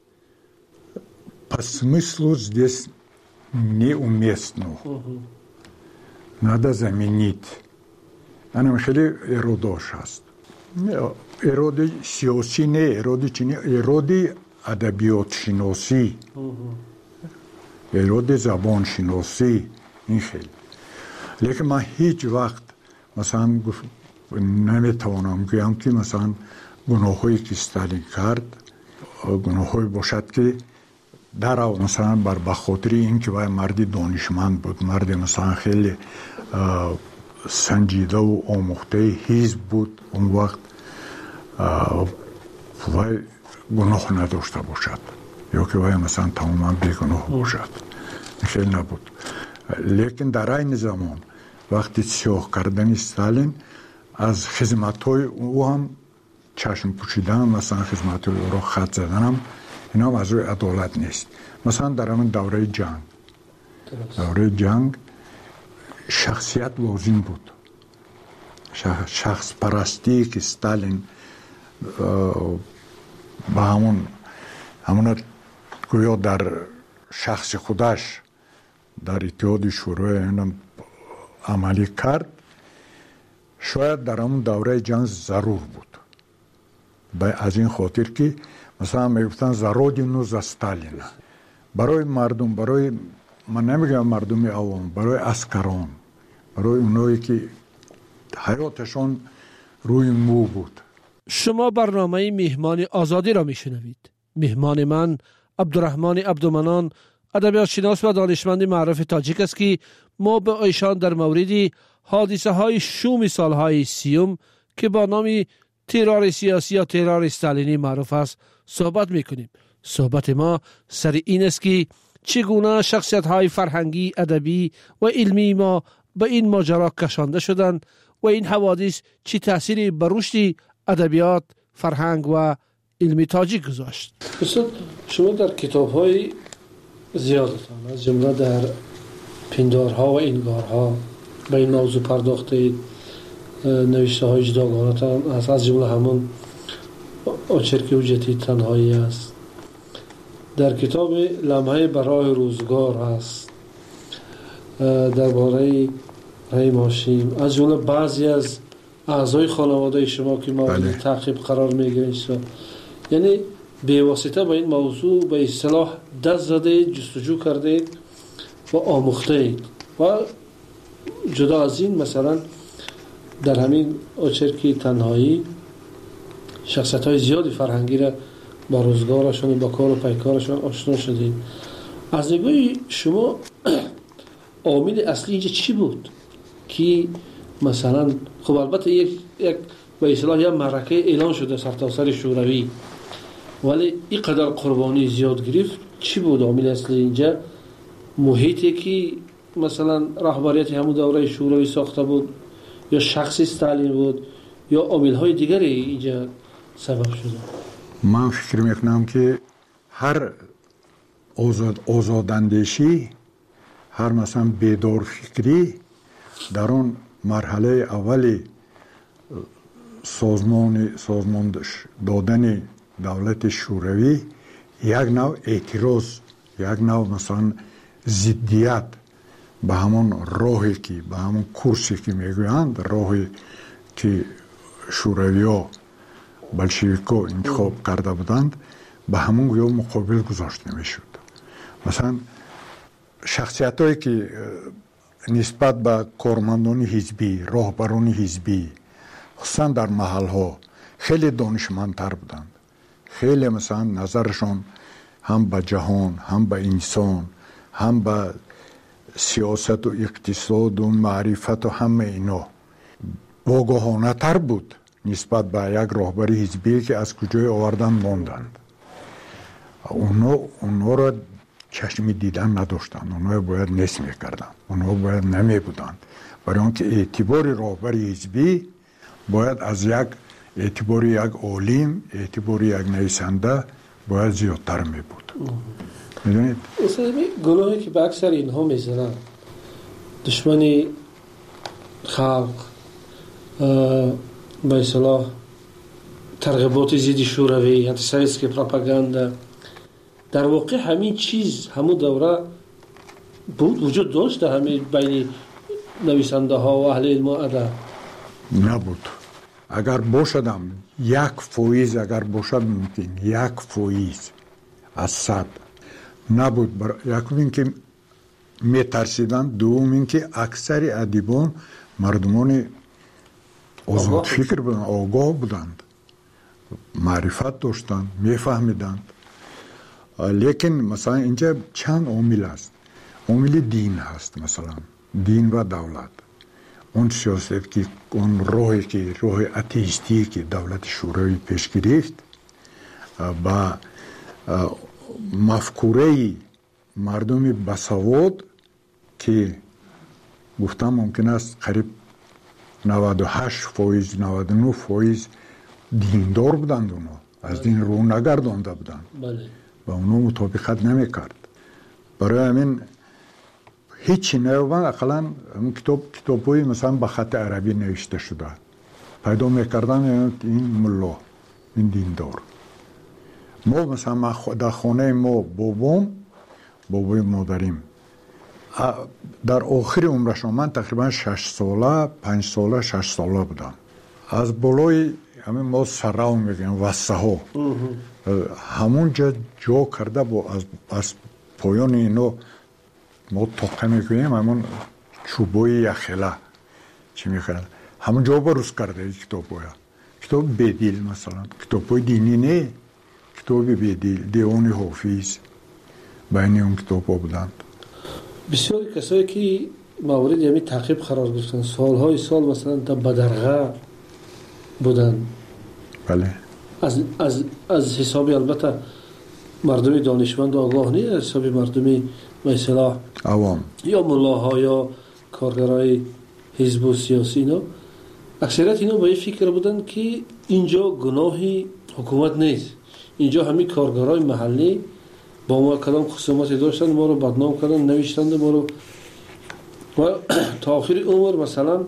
по смыслу здесь неуместно. Надо заменить. Она خیلی ایراداش هست. ایراد سیاسی نه، ایراد ادبیات شناسی، ایراد زبان شناسی، این خیلی. لیکن من هیچ وقت مثلا نمیتوانم گویم که مثلا گناهایی که استالین کرد گناهایی باشد که در مثلا بر خاطر اینکه وای مردی دانشمند بود، مرد مثلا خیلی سنجیده و آموخته حزب بود، اون وقت وای گناه نداشته باشد یا که وای مثلا تماما بیگناه باشد، خیلی نبود. لیکن در این زمان وقتی سیاه کردن استالین از خدمت‌های او هم چشم پوشیدن، مثلا خدمت‌های او را خط زدن هم اینا هم از روی عدالت نیست. مثلا در همون دوره جنگ شخصیت لازم بود، شخص پرستی که استالین با همون گویا در شخص خودش در اتحاد شوروی عملی کرد، شاید در همون دوره جنگ ضرور بود. از این خاطر که مثلا میگفتن زرودینو ز استالین، برای مردم، برای من نمیگم مردم عوام، برای عسکران، برای اونایی که حیاتشون روی مو بود. شما برنامه مهمان آزادی را میشنوید. مهمان من عبدالرحمن عبدالمنان، ادبیات شناس و دانشمند معروف تاجیک است که ما به ایشان در مورد حادثه های شوم سالهای 30 که با نام ترور سیاسی یا ترور استالینی معروف است صحبت میکنیم. صحبت ما سر این است که چگونه شخصیت های فرهنگی، ادبی و علمی ما به این ماجرا کشانده شدند و این حوادث چه تأثیری بر رشد ادبیات، فرهنگ و علمی تاجیک گذاشت. شما در کتاب های زیادتان از جمله در پندارها و انگارها به این موضوع پرداختید، نوشته های جداگانه‌تان از جمله همون آچرک حجتی تنهایی است. در کتاب لمحه برای روزگار است درباره رحیم هاشم، از جمله بعضی از اعضای خانواده شما که مورد تعقیب قرار میگیرید، یعنی به واسطه با این موضوع به اصطلاح دست زده، جستجو کرده و آموخته و جدا از این مثلا در همین آچرکی تنهایی شخصیت های زیادی فرهنگی را با روزگارشون و با کار و پیکارشون آشنا شدید. از نگاه شما عامل اصلی اینجا چی بود که مثلا خب البته یک به اصطلاح یک معرکه اعلان شده سرتاسر شوروی، ولی اینقدر قربانی زیاد گرفت، چی بود عامل اصلی اینجا؟ محیطی که مثلا رهبریت همون دوره شوروی ساخته بود، یا شخص استالین بود، یا عامل‌های دیگری اینجا سبب شده؟ من فکر میکنم که هر آزاداندیشی، هر مثلا بیدار فکری در اون مرحله اولی سازمان دادن دولت شوروی یک نوع اعتراض، یک نوع مثلا ضدیت به همون راهی که به همون کورسی که میگویند، راهی که شوروی ها بلشویکا انتخاب کرده بودند، به همون گویا مقابل گذاشته میشد. مثلا شخصیت هایی که نسبت به کارمندان حزبی، راهبران حزبی، خصوصا در محل ها خیلی دانشمندتر بودند، خیلی مثلا نظرشون هم به جهان، هم به انسان، هم به سیاست و اقتصاد و معرفت و همه اینا واگاهانه تر بود نسبت به یک راهبر حزبی که از کجای آوردن ماندند. اونا را چشمی دیدن نداشتند، اونا باید نصف میکردن، اونا باید نمی بودند، برای آنکه اعتبار راهبر حزبی باید از یک اعتبار یک عالم، اعتبار یک نویسنده باید زیادتر می بود. میدونید؟ مثلا گناهی که به اکثر اینها میزنن، دشمنی خلق، به اصطلاح ترغیبات ضد شوروی، انتی‌سویتسکی پروپاگاندا، در واقع همین چیز همون دوره بود، وجود داشت همین بین نویسنده ها و اهل علم و ادب؟ نبود. اگر باشدم 1% اگر باشد ممکن 1% از 100 نبود. یکم این که میترسیدن، دوم این که اکثر ادیبان مردمان آزاد فکر بودند، آگاه بودند. معرفت داشتند، میفهمیدند. لیکن مثلا اینجا چند عامل است. عامل دین هست، مثلا دین و دولت. اون سیاست که اون راهی که راه اتئیستی که دولت شوروی پیش گرفت با مفکوره مردم بسواد که گفتم ممکن است قریب 98% 99% دیندار بودند، اونا از دین رو نگردانده بودند و اونا مطابقت نمیکرد. برای همین هیچی نیومد. اقلا کتاب‌های مثلا به خط عربی نوشته شده پیدا میکردن، این ملا، این دیندار. ما مثلا در خانه ما بابای مادریم در آخر عمرشان، من تقریبا 6 ساله 5 ساله 6 ساله بودم، از بالای همین ما سراو میگیم وسه ها همون جا کرده از پایان اینو ما توقع میکنیم، همون چوبای یخله چی میخواد همون جا بروز کرده. کتاب بدیل، مثلا کتاب دینی نه، کتاب بدیل، دیوان حافظ بین اون کتاب ها بودند. بسیاری کسایی که مورد یعنی تعقیب قرار گرفتن، سالهای سال مثلا در بدرغه بودن. بله. از حسابی البته مردم دانشمند آگاه نیست، از حسابی مردم مثلا عوام یا ملاها یا کارگرای حزب و سیاسی، اینا اکثریت اینا با این فکر بودن که اینجا گناهی حکومت نیست، اینجا همین کارگرای محلی با ما کدام خصوماتی داشتن، ما رو بدنام کردن، نوشتند ما رو و تا آخر عمر مثلا،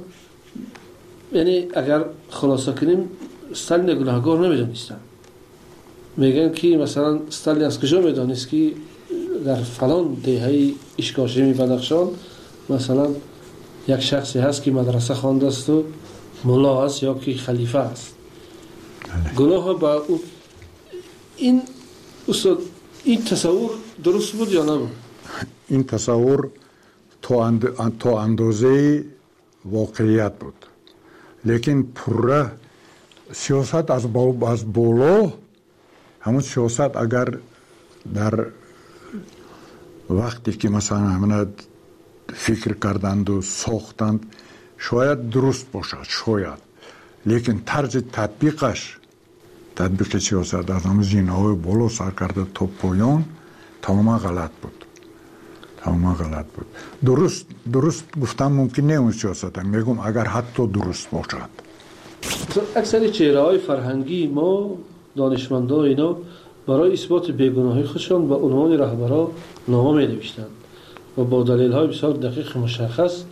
یعنی اگر خلاصه کنیم استالین گناهکار نمیدانستن. میگن که مثلا استالین از کجا میدانست که در فلان دهه اشکاشمی بدخشان مثلا یک شخصی هست که مدرسه خوانده است و ملا است یا که خلیفه است. گناه با این استاد، این تصور درست بود یا نبود؟ این تصور تا اندازه واقعیت بود، لیکن پره سیاست از بالا، همون سیاست اگر در وقتی که مثلا همه فکر کردند و ساختند شاید درست باشد، شاید، لیکن طرز تطبیق سیاست از همون زینه های بالا سر کرده تا پایان تماما غلط بود. درست گفتم ممکن نه اون سیاست، میگم اگر حتی درست باشد. اکثر چهره های فرهنگی ما دانشمندا اینا برای اثبات بیگناهی خودشان با عنوان رهبرا نامه می نوشتند و با دلیل های بسیار دقیق مشخص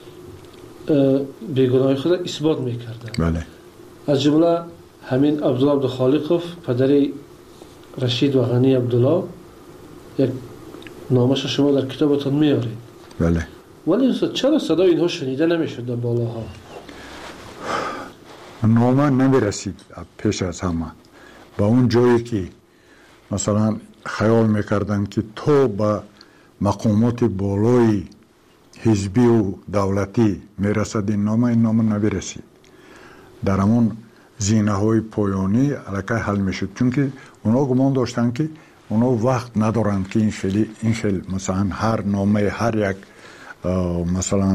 بیگناهی خود اثبات می کردند. بله. از جمله همین عبدالله عبدالخالقов پدر رشید و غنی عبدالله، یک نامش شما در کتابتون میارید. بله. ولی چرا صدای اینها شنیده نمیشد در بالاها؟ نامه نمیرسید پیش از همه با اون جایی که مثلا خیال میکردن که تو با مقامات بالای حزبی و دولتی میرسد، این نامه نمیرسید. در همون زینه های پایانی علاقه حل میشد، چون که اونا گمان داشتن که اونا وقت ندارند که این خیلی مثلا هر نامه هر یک مثلا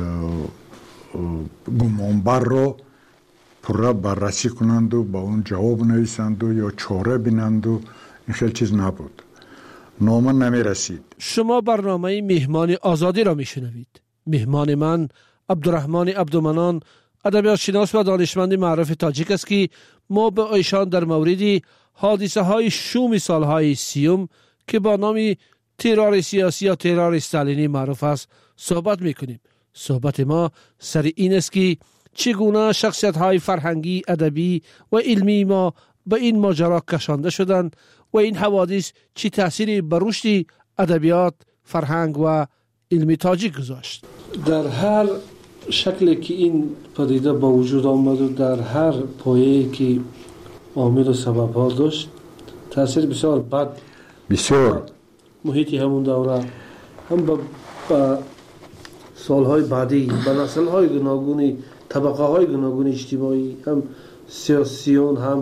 گمانبر رو پره بررسی کنند و با اون جواب نویسند و یا چاره بینند و این خیلی چیز نبود. نامه نمی رسید. شما برنامه مهمان آزادی را می شنوید. مهمان من عبدالرحمن عبدالمنان، ادبیات شناس و دانشمند معروف تاجیک است که ما به ایشان در مورد حادثه های شوم سالهای 30 که با نام ترور سیاسی یا ترور استالینی معروف است صحبت می کنیم. صحبت ما سر این است که چگونه شخصیت های فرهنگی، ادبی و علمی ما به این ماجرا کشانده شدند و این حوادث چه تأثیری بر رشد ادبیات، فرهنگ و علمی تاجیک گذاشت. در هر شکلی که این پدیده با وجود آمد و در هر پایه‌ای که عامل و سبب ها داشت، تأثیر بسیار بد بسیار محیطی همون دوره هم با سالهای بعدی با نسل‌های گوناگون، طبقه‌های گوناگون اجتماعی، هم سیاسیون هم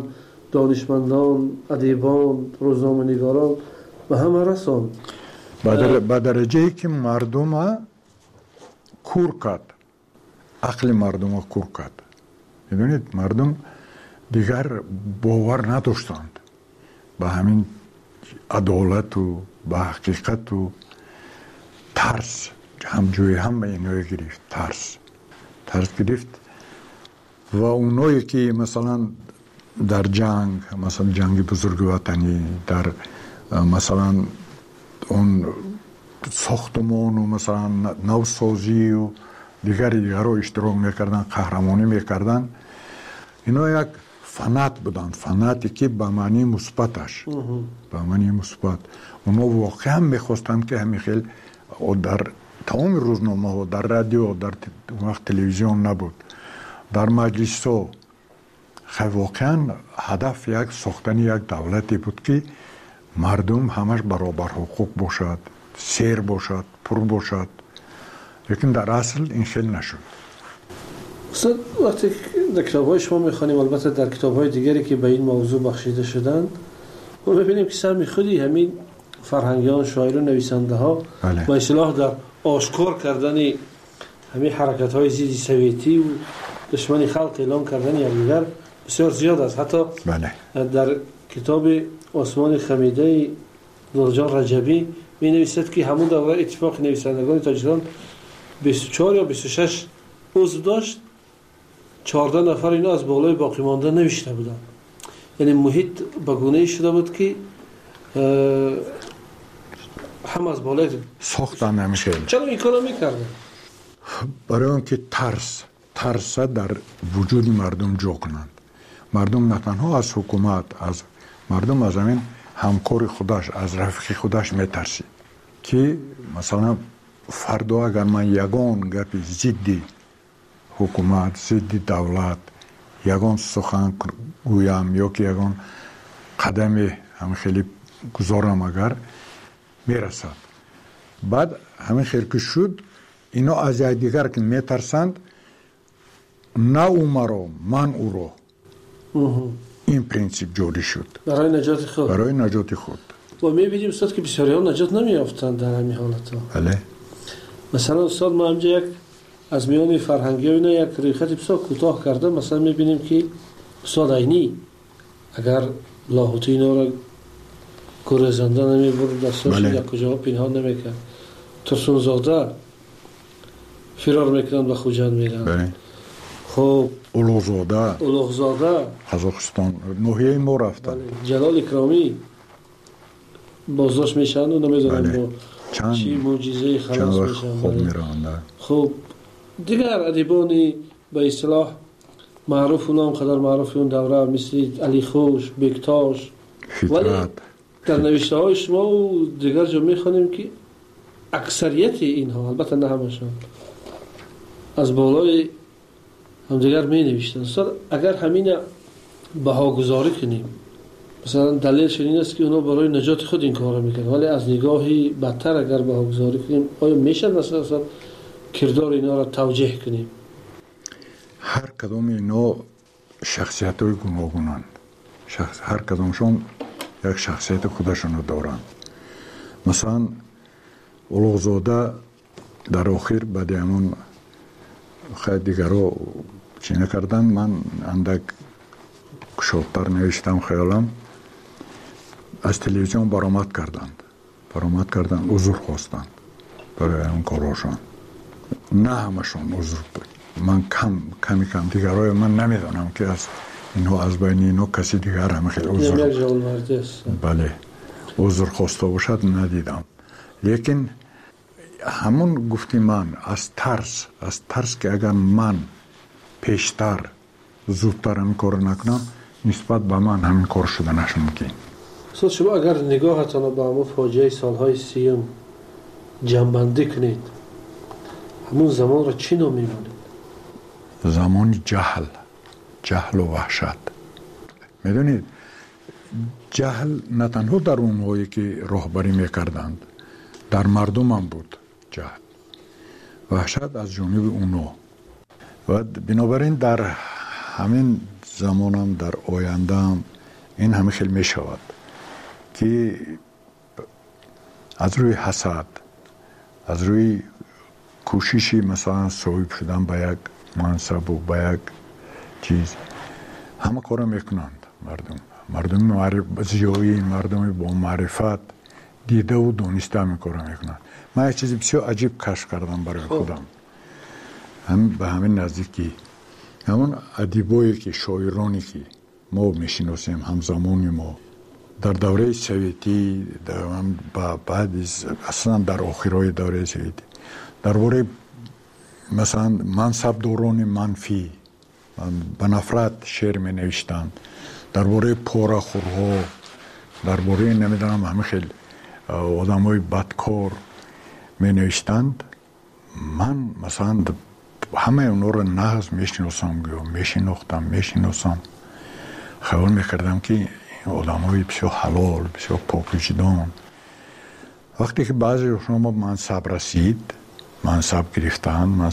دانشمندان، ادیبان، روزنامه‌نگاران و همه رساند. به درجه که مردم کور کرد، عقل مردم کور کرد. میدونید مردم دیگر باور نداشتند به همین عدالت و به حقیقت و ترس همجوی هم اینو گرفت، ترس گرفت و اونایی که مثلا در جنگ، مثلا جنگ بزرگ وطنی، در مثلا اون ساختمان و مثلا نوسازی و دیگر رو اشتراک میکردن، قهرمانی میکردن، اینا یک فنات بودن، فناتی که به معنی مثبتش، به معنی مثبت. اونا واقعا میخواستن که همین خیلی در تمام روزنامه ها، در رادیو، در وقت تلویزیون نبود، در مجلس ها، واقعا هدف یک ساختن یک دولتی بود که مردم همش برابر حقوق باشد، سیر باشد، پر باشد. لیکن در اصل این خیلی نشد. استاد وقتی در کتاب‌های شما می‌خوانیم، البته در کتاب‌های دیگری که به این موضوع بخشیده شدند، ما می‌بینیم که سهم خودی همین فرهنگیان، شاعران، نویسنده‌ها با اصطلاح در آشکار کردن همین حرکت‌های ضد سویتی و دشمنی خلق اعلام کردن یکدیگر بسیار زیاد است. حتی در کتاب آسمان خمیده نورجان رجبی می‌نویسد که همون دوره اتفاق نویسندگان تاجیکستان 24 یا 26 عضو داشت، 14 نفر اینا از بالای باقی مانده نوشته بودن. یعنی محیط بگونه شده بود که هم از بالای ساختن نمیشه. چرا این کارو میکردن؟ برای اون که ترس در وجود مردم جا کنند. مردم نه تنها از حکومت، از مردم، از همین همکار خودش، از رفیق خودش میترسی که مثلا فردا اگر من یگان گپی ضد حکومت، ضد دولت یگان سخن گویم یا که یگان قدم همین خیلی گذارم اگر میرسد، بعد همین خیلی که شد اینا از دیگر که میترسند، نه او مرا من او را. این پرینسیپ جوری شد برای نجات خود. برای نجات خود. و میبینیم استاد که بسیاری ها نجات نمیافتند در همین حالت ها. بله. مثلا استاد ما همجا یک از میان فرهنگی ها اینا یک ریخت بسیار کوتاه کرده. مثلا میبینیم که استاد عینی اگر لاهوتی اینا را گریزنده نمیبرد، دستاش یک کجا پنهان نمیکرد، ترسون زاده فرار میکنند و خوجند میرند. بله. خب اولوغزاده قزاقستان نوحیه ما رفتن. جلال اکرامی بازداشت میشن و نمیدونم با چی معجزه خلاص میشن. خوب میرن. خب دیگر ادیبانی به اصطلاح معروف و نام قدر معروف اون دوره مثل علی خوش، بکتاش، ولی در نوشته های شما و دیگر جا میخوانیم که اکثریت اینها، البته نه همشان، از بالای هم دیگر می نوشتن. اگر همین بهاگذاری کنیم، مثلا دلیلش این است که اونا برای نجات خود این کار میکنن، ولی از نگاهی بدتر اگر بهاگذاری کنیم، آیا میشه مثلا کردار اینا را توجیه کنیم؟ هر کدام اینا شخصیت های گوناگونند، هر کدامشون یک شخصیت خودشون دارند. مثلا اولوغزاده در آخر بعد همون خیلی دیگر رو چی نکردن، من اندک کشاتر نوشتم خیالم، از تلویزیون برآمد کردند، عذر خواستند برای اون کاراشون. نه همشون عذر بود، من کمی دیگرای من نمیدونم که از اینها از بین اینها کسی دیگر هم خیلی بله عذر خواسته باشد ندیدم. لیکن همون گفتی من از ترس که اگر من پیشتر زودتر همین کار نکنم، نسبت به من همین کار شده نشمکین. شما اگر نگاهتان به همون فاجعه سالهای 30 جنبندی کنید، همون زمان را چی نام می‌مانید؟ زمان جهل و وحشت. میدونید جهل نه تنها در اونهایی که راهبری میکردند، در مردم هم بود جهل، وحشت از جانب اونا. و بنابراین در همین زمان هم در آینده هم این همه خیلی می شود که از روی حسد، از روی کوششی مثلا صاحب شدن به یک منصب و به یک چیز همه کار میکنند. مردم زیایی، مردم با معرفت دیده و دانسته میکنند. من یک چیز بسیار عجیب کشف کردم برای خودم. هم به همین نزدیکی همون ادیبایی که شاعرانی که ما میشناسیم همزمانی ما در دوره سویتی بعد اصلا در آخرای دوره سویتی درباره مثلا منصبداران منفی به نفرت شعر می نوشتند، درباره پاره‌خورها، درباره نمیدونم همه خیلی آدمای بدکار می نوشتند. من مثلا همه اونا رو نغز میشناختم خیال میکردم که آدمای بسیار حلال، بسیار پاکوجدان. وقتی که بعضی شما منصب رسید، منصب گرفتند،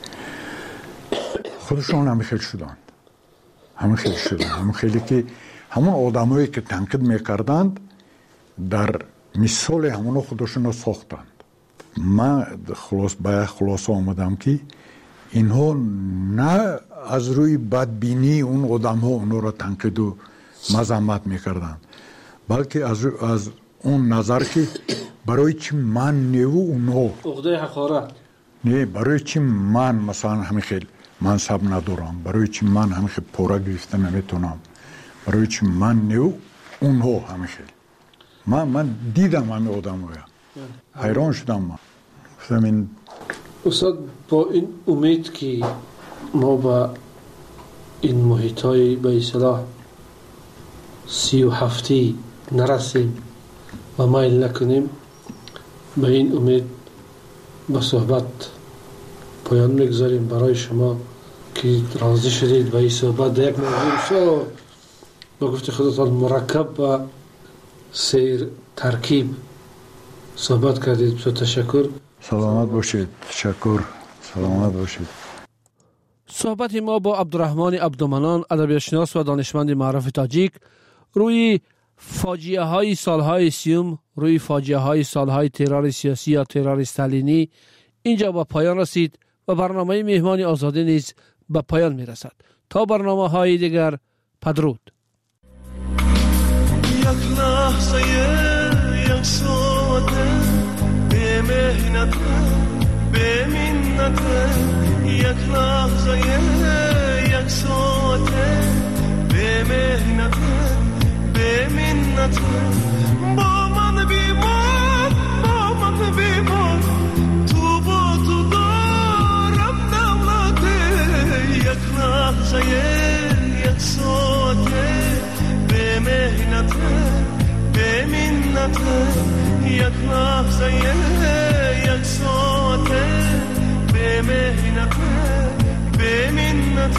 خودشون همه خیلی شدند. همه خیلی که همون آدمایی که تنقید میکردند در مثال همون خودشون رو ساختند. من خلاصه آمدم که اینها نه از روی بدبینی اون آدم ها اونها را تنقید و مذمت میکردن، بلکه از اون نظر که برای چی من نیو اونها عقده حقارت نه، برای چی من مثلا همین خیلی منصب ندارم، برای چی من همین خیلی پورا گرفته نمیتونم، برای چی من نیو اونها همین خیلی. من دیدم همین آدم ها، حیران شدم. من استاد با این امید که ما با این محیطای به اصطلاح 37 نرسیم و مایل نکنیم، به این امید با صحبت پایان میگذاریم. برای شما که راضی شدید به این صحبت یک موضوع بسیار با گفت خودتان مرکب و سیر ترکیب صحبت کردید. بسیار تشکر. سلامت باشید. تشکر. سلامت باشید. صحبت ما با عبدالرحمن عبدالمنان، ادبیاتشناس و دانشمند معروف تاجیک، روی فاجعه های سالهای سیوم، روی فاجعه های سالهای ترور سیاسی یا ترور استالینی اینجا به پایان رسید و برنامه مهمان آزادی نیز به پایان می رسد. تا برنامه های دیگر، بدرود. یک لحظه یک ساعته به مهنت به منت، یک لحظه یک ساعته به مهنت به منت، با من بیمان با من بیمان، تو با تو دارم دولته، یک لحظه یک ساعته به مهنت به منت، یک لحظه یک ساعته به مهنت به منت.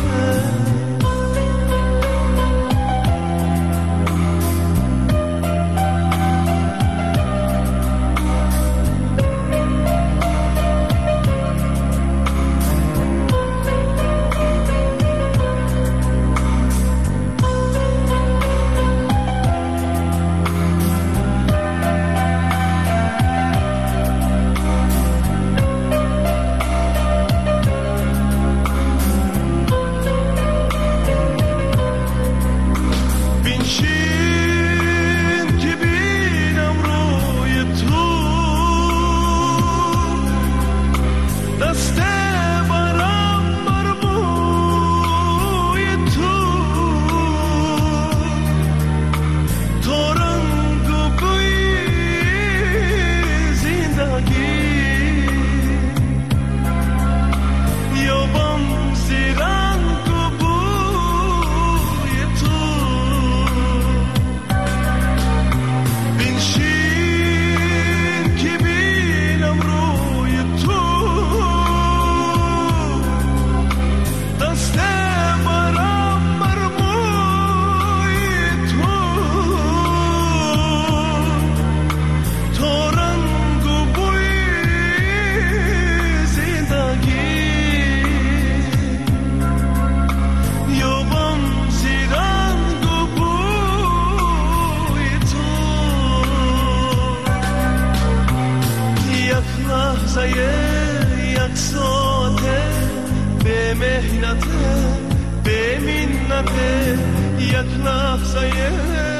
لحظه یک ساعته به مهنت به منت یک لحظه